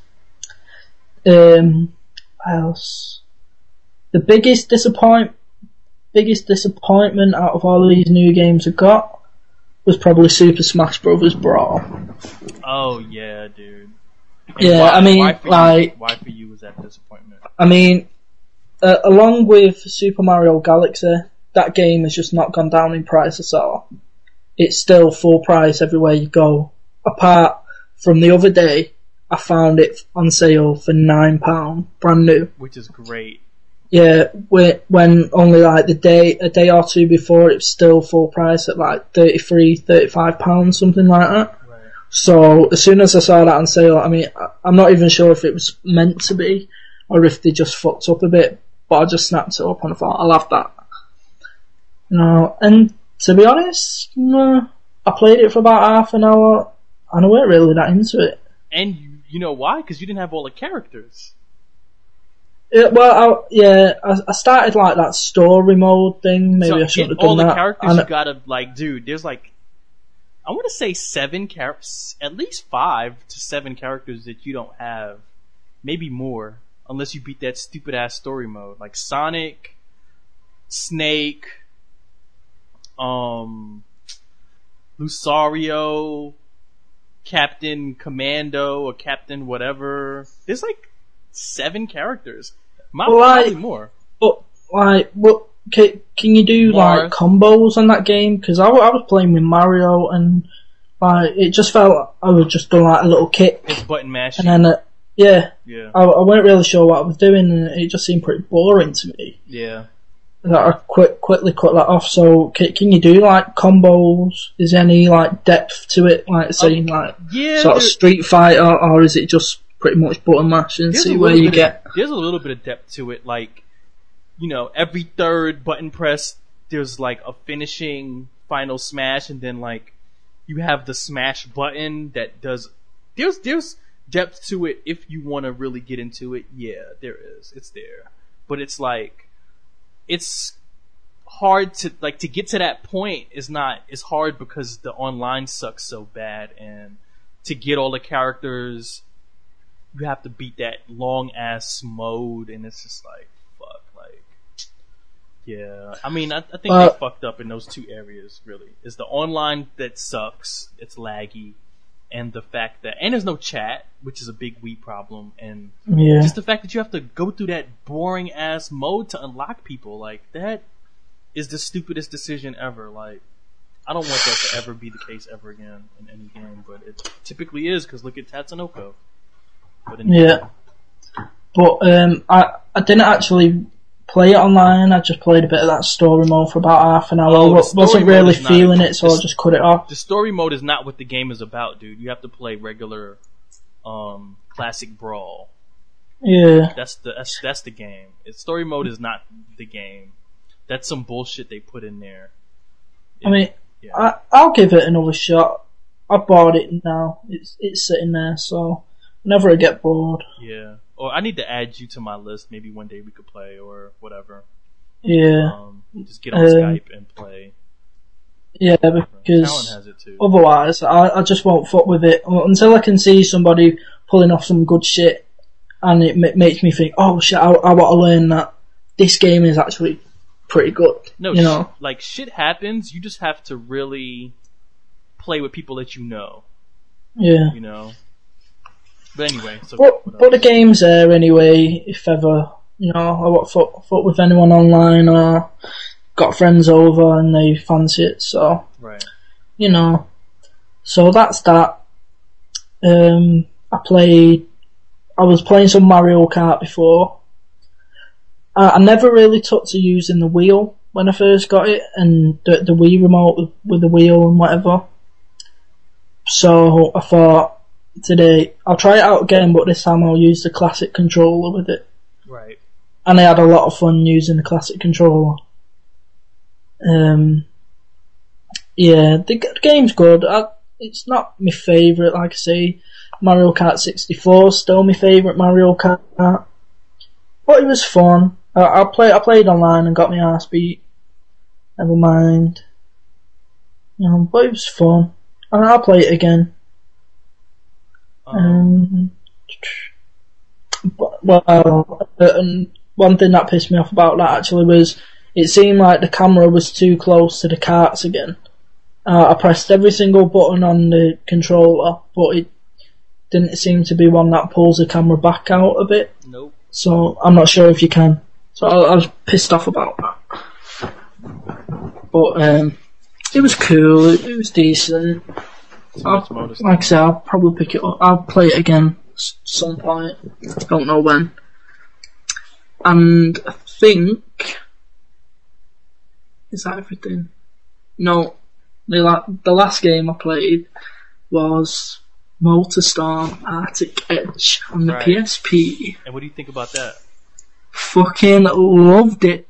Um, what else? The biggest disappoint, biggest disappointment out of all of these new games I got was probably Super Smash Bros. Brawl. Oh yeah, dude. And Yeah, why- I mean, why for you- like- why for you was that disappointment? I mean, uh, along with Super Mario Galaxy, that game has just not gone down in price at all. It's still full price everywhere you go. Apart from the other day, I found it on sale for nine pounds, brand new. Which is great. Yeah, when when only like the day, a day or two before, it was still full price at like thirty-three, thirty-five pounds, something like that. Right. So as soon as I saw that on sale, I mean, I- I'm not even sure if it was meant to be or if they just fucked up a bit, but I just snapped it up and I thought, I'll have that. You know, and to be honest, no, I played it for about half an hour and I weren't really that into it. And you, you know why? Because you didn't have all the characters. Yeah, well, I, yeah, I, I started like that story mode thing. Maybe so I get shouldn't have all done the that. characters, And- you gotta like, dude. There's like, I want to say seven characters, at least five to seven characters that you don't have, maybe more, unless you beat that stupid ass story mode, like Sonic, Snake, um, Lucario, Captain Commando, or Captain whatever. There's like seven characters. Might Well, I- probably more. But like, what can, can you do like Mars. combos on that game? Because I, wa- I was playing with Mario and like it just felt I was just doing like a little kick It's button mashing. and then uh, yeah, yeah, I, I weren't really sure what I was doing and it just seemed pretty boring to me. yeah. That I quick quickly cut that off. So can, can you do like combos? Is there any like depth to it? Like saying like Yeah, sort of there- Street Fighter, or is it just pretty much button mash and There's see a where little you bit get? Of, there's a little bit of depth to it, like, you know, every third button press, there's like a finishing final smash, and then like you have the smash button that does. There's there's depth to it if you want to really get into it. Yeah, there is. It's there, but it's like it's hard to like to get to that point. Is not is hard because the online sucks so bad, and to get all the characters, you have to beat that long ass mode, and it's just like fuck, like yeah. I mean, I, I think Uh, they fucked up in those two areas. Really, is the online that sucks, it's laggy, and the fact that and there's no chat, which is a big Wii problem, and Yeah. just the fact that you have to go through that boring ass mode to unlock people, like that is the stupidest decision ever. Like, I don't want that to ever be the case ever again in any game, but it typically is, because look at Tatsunoko. But anyway, Yeah. But um, I I didn't actually play it online. I just played a bit of that story mode for about half an hour. Oh, I the story wasn't mode really is not- feeling it, so the- I just cut it off. The story mode is not what the game is about, dude. You have to play regular, um, classic brawl. Yeah. That's the that's that's the game. It's, story mode is not the game. That's some bullshit they put in there. I mean, Yeah. I, I'll give it another shot. I bought it now. It's it's sitting there, so whenever I get bored. Yeah. Or I need to add you to my list. Maybe one day we could play or whatever. Yeah. Um, just get on Um, Skype and play. Yeah, Talon because has it too. otherwise I, I just won't fuck with it until I can see somebody pulling off some good shit, and it m- makes me think, oh shit, I, I want to learn that this game is actually pretty good. No, you know. sh- like shit happens. You just have to really play with people that you know. Yeah. You know. But anyway, so But what but the else? game's there anyway. If ever, you know, I want to fuck, fuck with anyone online or got friends over and they fancy it, so Right. you know. So that's that. Um, I played. I was playing some Mario Kart before. I, I never really took to using the wheel when I first got it, and the, the Wii remote with, with the wheel and whatever. So I thought today I'll try it out again, but this time I'll use the classic controller with it. Right. And I had a lot of fun using the classic controller. Um, yeah, the, g- the game's good. I, it's not my favourite, like I say. Mario Kart sixty-four is still my favourite Mario Kart. But it was fun. I, I, play, I played online and got my ass beat. Never mind. You know, but it was fun. And I'll play it again. Um, Um, but, well, uh, and one thing that pissed me off about that actually was it seemed like the camera was too close to the carts again. Uh, I pressed every single button on the controller, but it didn't seem to be one that pulls the camera back out a bit. nope. So I'm not sure if you can. So I, I was pissed off about that. But um, it was cool. It, it was decent. Too I'll, much motor like I say, I'll probably pick it up. I'll play it again s- some point. Don't know when. And I think is that everything? No, the la- the last game I played was MotorStorm Arctic Edge on the Right. P S P. And what do you think about that? Fucking loved it.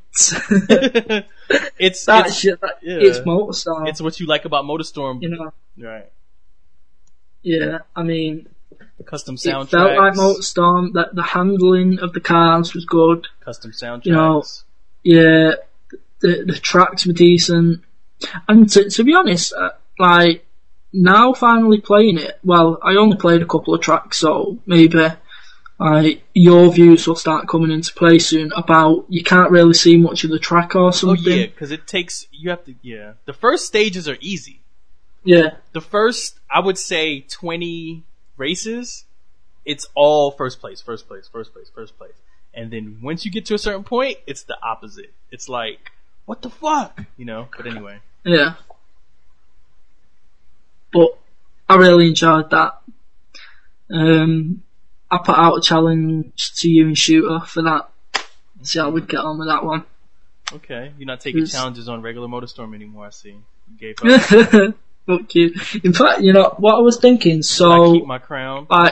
it's that it's, shit. That, yeah. It's MotorStorm. it's what you like about MotorStorm. you know. Right. Yeah, I mean, Custom it soundtracks. felt like MotorStorm. That the handling of the cars was good. Custom soundtracks. You know, Yeah, the the tracks were decent, and to to be honest, uh, like now finally playing it. Well, I only played a couple of tracks, so maybe like your views will start coming into play soon. About you can't really see much of the track or oh something. yeah, because it takes you have to. Yeah, the first stages are easy. yeah, The first, I would say, twenty races, it's all first place, first place, first place, first place. And then once you get to a certain point, it's the opposite. It's like, what the fuck? You know? But anyway. yeah. But I really enjoyed that. Um, I put out a challenge to you and Shooter for that. See how we'd get on with that one. Okay. You're not taking Who's- challenges on regular MotorStorm anymore, I see. You gave up. Fuck you. In fact, you know what I was thinking. I So, keep my crown. like,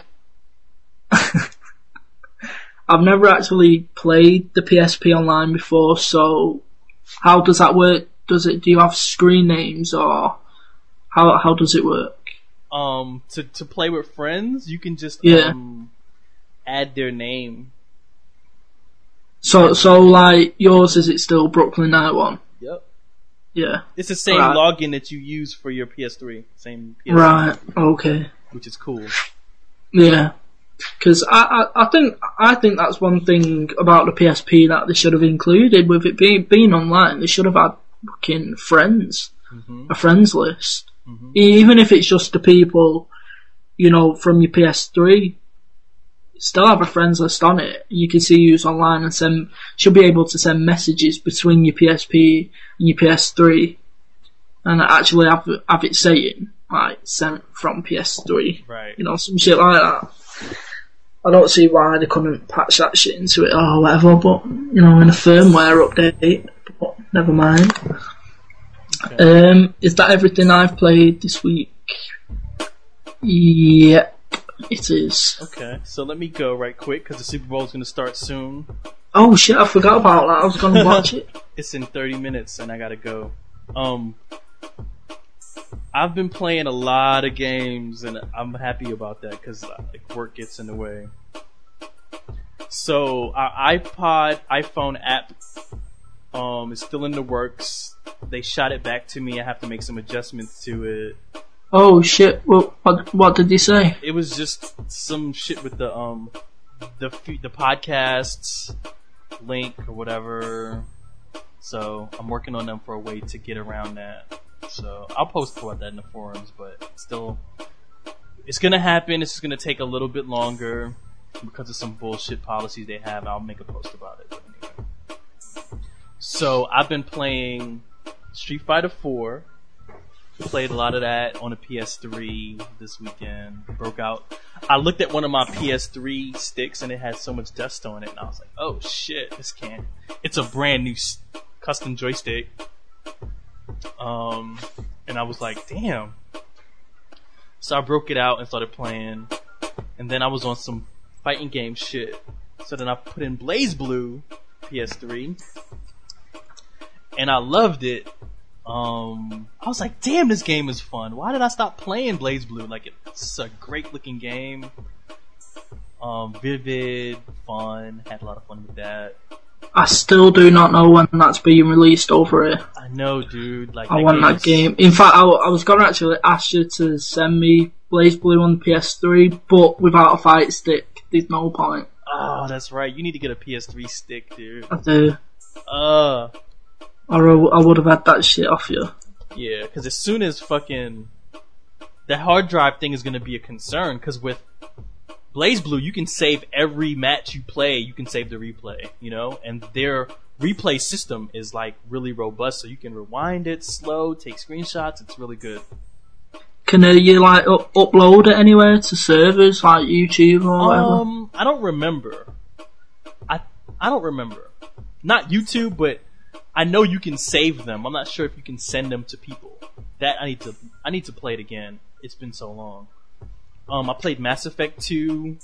I've never actually played the P S P online before. So, how does that work? Does it? Do you have screen names, or how how does it work? Um, to, to play with friends, you can just, Yeah. um, add their name. So, so like yours, is it still Brooklyn ninety-one? Yep. Yeah. It's the same Right. login that you use for your P S three. Same P S three. Right. Okay. Which is cool. Yeah. Because I, I, I think I think that's one thing about the P S P that they should have included with it being being online. They should have had fucking friends, hmm a friends list, hmm even if it's just the people, you know, from your P S three. Still have a friends list on it. You can see who's online and send. Should be able to send messages between your P S P and your P S three, and actually have have it saying like sent from P S three. Right. You know, some shit like that. I don't see why they couldn't patch that shit into it or whatever, but, you know, in a firmware update, but never mind. Okay. Um, is that everything I've played this week? Yep, it is. Okay, so let me go right quick, because the Super Bowl is going to start soon. Oh shit, I forgot about that, I was going to watch it. It's in thirty minutes, and I gotta go. Um... I've been playing a lot of games, and I'm happy about that because like, work gets in the way. So our iPod, iPhone app um, is still in the works. They shot it back to me. I have to make some adjustments to it. Oh shit! What what, what did he say? It was just some shit with the um the the podcasts link or whatever. So I'm working on them for a way to get around that. So I'll post about that in the forums, but still, it's gonna happen. It's just gonna take a little bit longer because of some bullshit policies they have. I'll make a post about it. But anyway. So I've been playing Street Fighter four. Played a lot of that on a P S three this weekend. Broke out. I looked at one of my P S three sticks and it had so much dust on it, and I was like, "Oh shit, this can't." It's a brand new custom joystick. Um, and I was like, damn. So I broke it out and started playing. And then I was on some fighting game shit. So then I put in BlazBlue P S three. And I loved it. Um, I was like, damn, this game is fun. Why did I stop playing BlazBlue? Like, it's a great looking game. Um, vivid, fun. Had a lot of fun with that. I still do not know when that's being released over here. I know, dude. Like, I want that game. In fact, I, I was going to actually ask you to send me BlazBlue on the P S three, but without a fight stick, there's no point. Oh, that's right. You need to get a P S three stick, dude. I do. Uh. Or I would have had that shit off you. Yeah, because as soon as fucking... the hard drive thing is going to be a concern, because with BlazBlue, you can save every match you play, you can save the replay, you know? And their replay system is, like, really robust, so you can rewind it slow, take screenshots, it's really good. Can uh, you, like, up- upload it anywhere to servers, like YouTube or whatever? Um, I don't remember. I I don't remember. Not YouTube, but I know you can save them. I'm not sure if you can send them to people. That I need to I need to play it again. It's been so long. Um, I played Mass Effect two.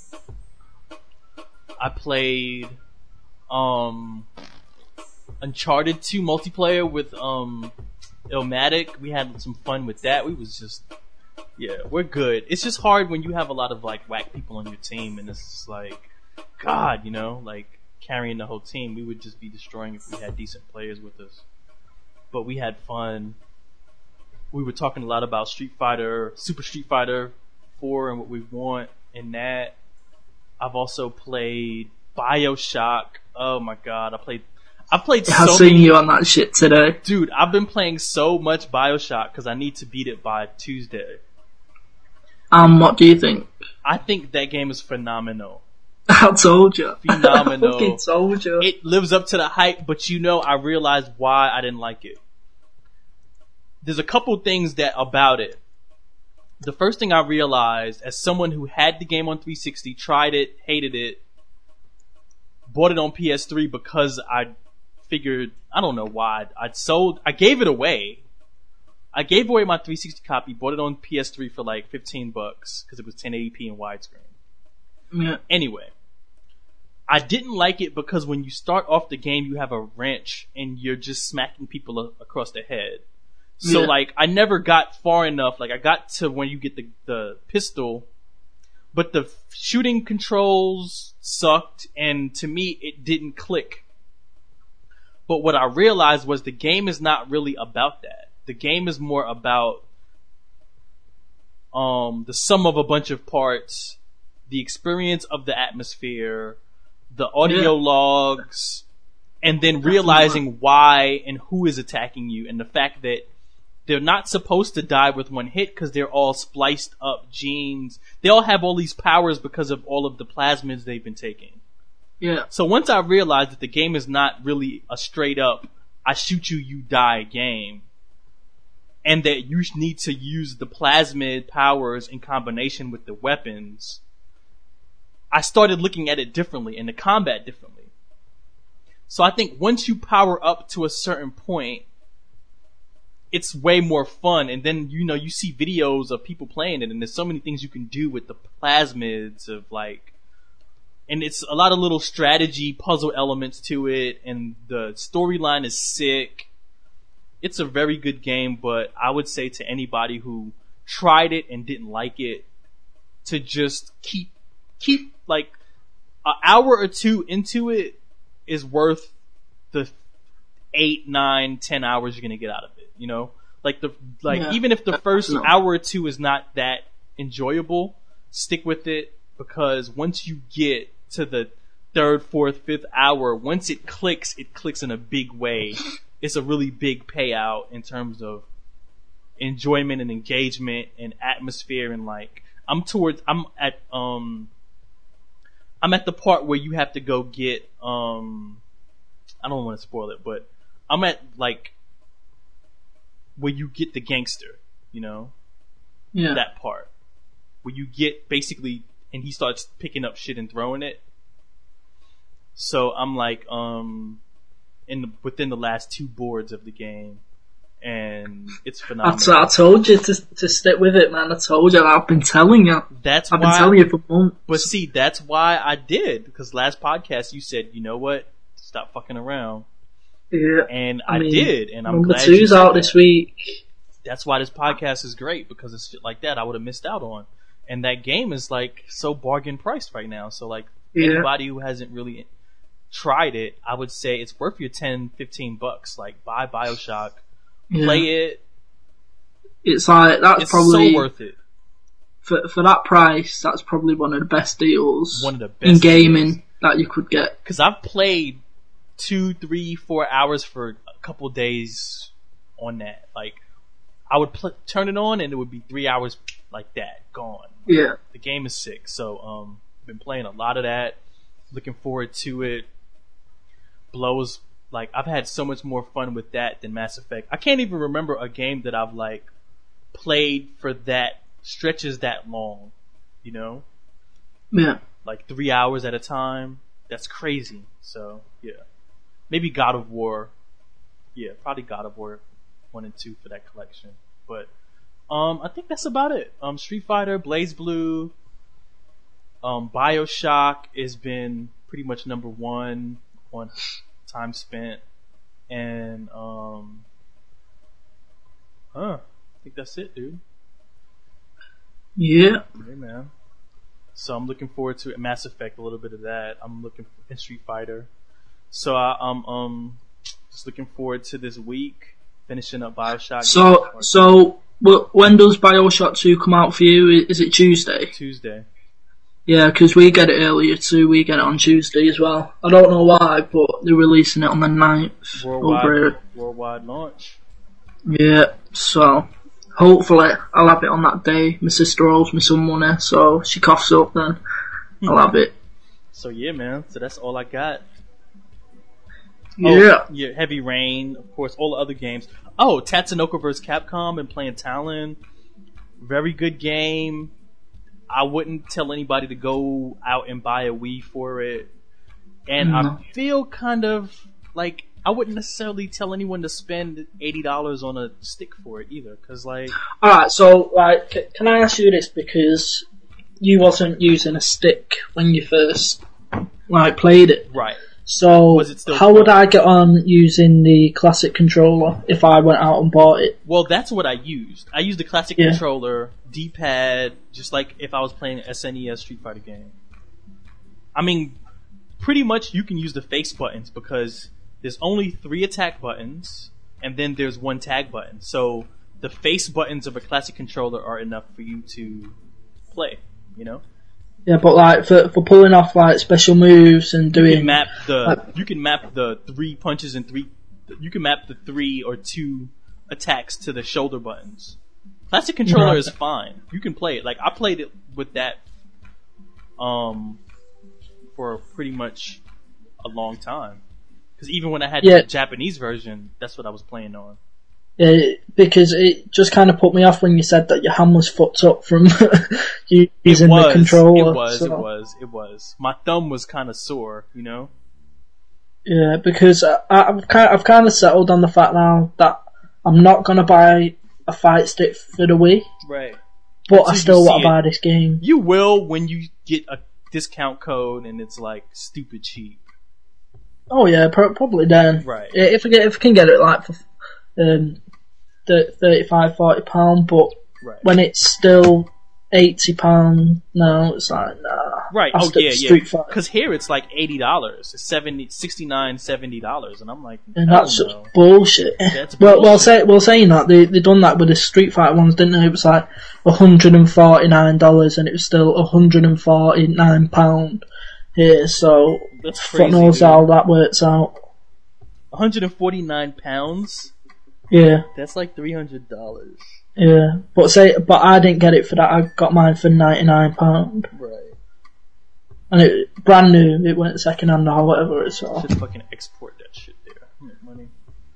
I played um Uncharted two multiplayer with um Illmatic. We had some fun with that. We was just yeah, we're good. It's just hard when you have a lot of like whack people on your team, and it's just like, God, you know, like carrying the whole team. We would just be destroying if we had decent players with us. But we had fun. We were talking a lot about Street Fighter, Super Street Fighter four, and what we want in that. I've also played BioShock. Oh my God, I played. I played. I've so seen many, you on that shit today, dude. I've been playing so much BioShock because I need to beat it by Tuesday. Um, what do you think? I think that game is phenomenal. I told you. Phenomenal. I fucking told you. It lives up to the hype, but you know, I realized why I didn't like it. There's a couple things that about it. The first thing I realized, as someone who had the game on three sixty, tried it, hated it, bought it on P S three because I figured, I don't know why, I'd sold, I gave it away. I gave away my three sixty copy, bought it on P S three for like fifteen bucks, because it was ten eighty p and widescreen. Yeah. Anyway, I didn't like it because when you start off the game, you have a wrench and you're just smacking people a- across the head. So Yeah. like, I never got far enough. Like, I got to when you get the, the pistol, but the shooting controls sucked, and to me, it didn't click. But what I realized was the game is not really about that. The game is more about um, the sum of a bunch of parts, the experience of the atmosphere, the audio Yeah. logs, and then realizing why and who is attacking you, and the fact that they're not supposed to die with one hit because they're all spliced up genes. They all have all these powers because of all of the plasmids they've been taking. Yeah. So once I realized that the game is not really a straight up, I shoot you, you die game, and that you need to use the plasmid powers in combination with the weapons, I started looking at it differently and the combat differently. So I think once you power up to a certain point, it's way more fun. And then, you know, you see videos of people playing it, and there's so many things you can do with the plasmids of like, and it's a lot of little strategy puzzle elements to it, and the storyline is sick. It's a very good game, but I would say to anybody who tried it and didn't like it, to just keep, keep like an hour or two into it is worth the eight, nine, ten hours you're gonna get out of it. You know, like the like yeah. even if the first no. hour or two is not that enjoyable, stick with it, because once you get to the third, fourth, fifth hour, once it clicks, it clicks in a big way. It's a really big payout in terms of enjoyment and engagement and atmosphere, and like I'm towards I'm at um I'm at the part where you have to go get um I don't want to spoil it, but I'm at like where you get the gangster, you know? Yeah. That part. Where you get basically, and he starts picking up shit and throwing it. So I'm like, um, in the, within the last two boards of the game, and it's phenomenal. I, t- I told you to to stick with it, man. I told you. I've been telling you. That's I've why, been telling you for months. But see, that's why I did, because last podcast you said, you know what? Stop fucking around. Yeah, and I, I mean, did, and I'm number glad two's you out that. this week. That's why this podcast is great, because it's shit like that I would have missed out on. And that game is like so bargain priced right now. So like yeah. anybody who hasn't really tried it, I would say it's worth your ten, fifteen bucks. Like buy BioShock, yeah. play it. It's like that's it's probably so worth it. For for that price, that's probably one of the best deals. One of the best in gaming deals. That you could get. Because I've played two, three, four hours for a couple days on that. Like, I would pl- turn it on and it would be three hours like that, gone. Yeah. The game is sick. So, um, been playing a lot of that. Looking forward to it. Blows, like, I've had so much more fun with that than Mass Effect. I can't even remember a game that I've, like, played for that, stretches that long, you know? Yeah. Like, three hours at a time. That's crazy. So, yeah. Maybe God of War. Yeah, probably God of War one and two for that collection. But um, I think that's about it. Um, Street Fighter, BlazBlue, um, BioShock has been pretty much number one on time spent, and um, huh, I think that's it, dude. Yeah. Hey, man. So I'm looking forward to it. Mass Effect, a little bit of that. I'm looking for in Street Fighter. So I, I'm um just looking forward to this week, finishing up BioShock. So so when does BioShock two come out for you? Is it Tuesday? Tuesday. Yeah, because we get it earlier too. We get it on Tuesday as well. I don't know why, but they're releasing it on the ninth. Worldwide, over worldwide launch. Yeah, so hopefully I'll have it on that day. My sister owes me some money, so she coughs up then. I'll have it. So yeah, man. So that's all I got. Yeah. Oh, yeah, Heavy Rain, of course, all the other games. Oh, Tatsunoko versus. Capcom, and playing Talon. Very good game. I wouldn't tell anybody to go out and buy a Wii for it. And mm. I feel kind of like I wouldn't necessarily tell anyone to spend eighty dollars on a stick for it either. Cause like... Alright, so like, can I ask you this? Because you wasn't using a stick when you first like played it. Right. So, how would I get on using the classic controller if I went out and bought it? Well, that's what I used. I used the classic yeah. controller, D-pad, just like if I was playing an S N E S Street Fighter game. I mean, pretty much you can use the face buttons because there's only three attack buttons, and then there's one tag button. So, the face buttons of a classic controller are enough for you to play, you know? Yeah, but like for for pulling off like special moves and doing you can map the like, you can map the three punches and three you can map the three or two attacks to the shoulder buttons. Classic controller right. is fine. You can play it. Like I played it with that um for pretty much a long time. Because even when I had yeah. the Japanese version, that's what I was playing on. Uh, because it just kind of put me off when you said that your hand was fucked up from you using was, the controller. It was, so. it was, it was. My thumb was kind of sore, you know? Yeah, because I, I've kind I've kind of settled on the fact now that I'm not gonna buy a fight stick for the Wii, Right. but Until I still you want see to buy it. this game. You will when you get a discount code and it's like stupid cheap. Oh yeah, pro- probably then. Right. Yeah, if I get if I can get it like for um, thirty-five, forty pound, but Right. when it's still eighty pound now, it's like nah. Right. I'll Oh stick yeah, to yeah. Street Fighter. Because here it's like eighty dollars. It's seventy, sixty-nine, seventy dollars, and I'm like, And hell that's no. such bullshit. That's Well, well, bullshit. say, well, saying that they they done that with the Street Fighter ones, didn't they? It was like one hundred and forty nine dollars, and it was still one hundred and forty nine pound here. So That's fuck crazy, knows dude. how that works out. one hundred forty-nine pounds. Yeah, That's like three hundred dollars. yeah. But say, but I didn't get it for that. I got mine for ninety nine pound, Right. and it brand new. It went second hand or whatever. So Just fucking export that shit there. Make money.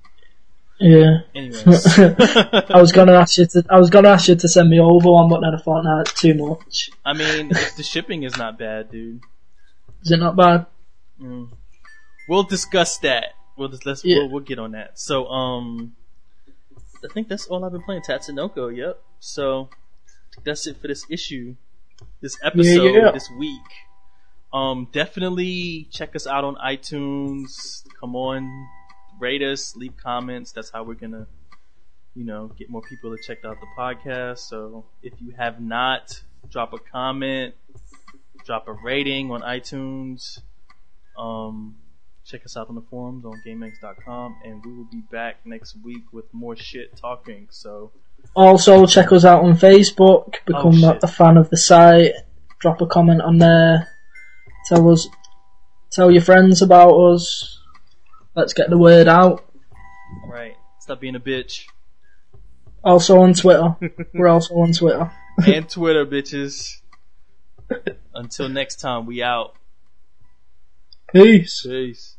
yeah. Anyways. I was gonna ask you to. I was gonna ask you to send me over one, but then I thought, nah, it's too much. I mean, if the shipping is not bad, dude. Is it not bad? Mm. We'll discuss that. We'll just let's Yeah. we'll, we'll get on that. So um, I think that's all I've been playing. Tatsunoko. Yep. So that's it for this issue, this episode, Yeah, yeah. this week. Um, definitely check us out on iTunes. Come on, rate us, leave comments. That's how we're gonna, you know, get more people to check out the podcast. So if you have not, drop a comment, drop a rating on iTunes. Um, check us out on the forums on GameX dot com, and we will be back next week with more shit talking. So Also, check us out on Facebook. Become Oh, shit. a fan of the site. Drop a comment on there. Tell us, tell your friends about us. Let's get the word out. right, stop being a bitch. Also on Twitter. We're also on Twitter. And Twitter, bitches. Until next time, we out. Peace. Peace.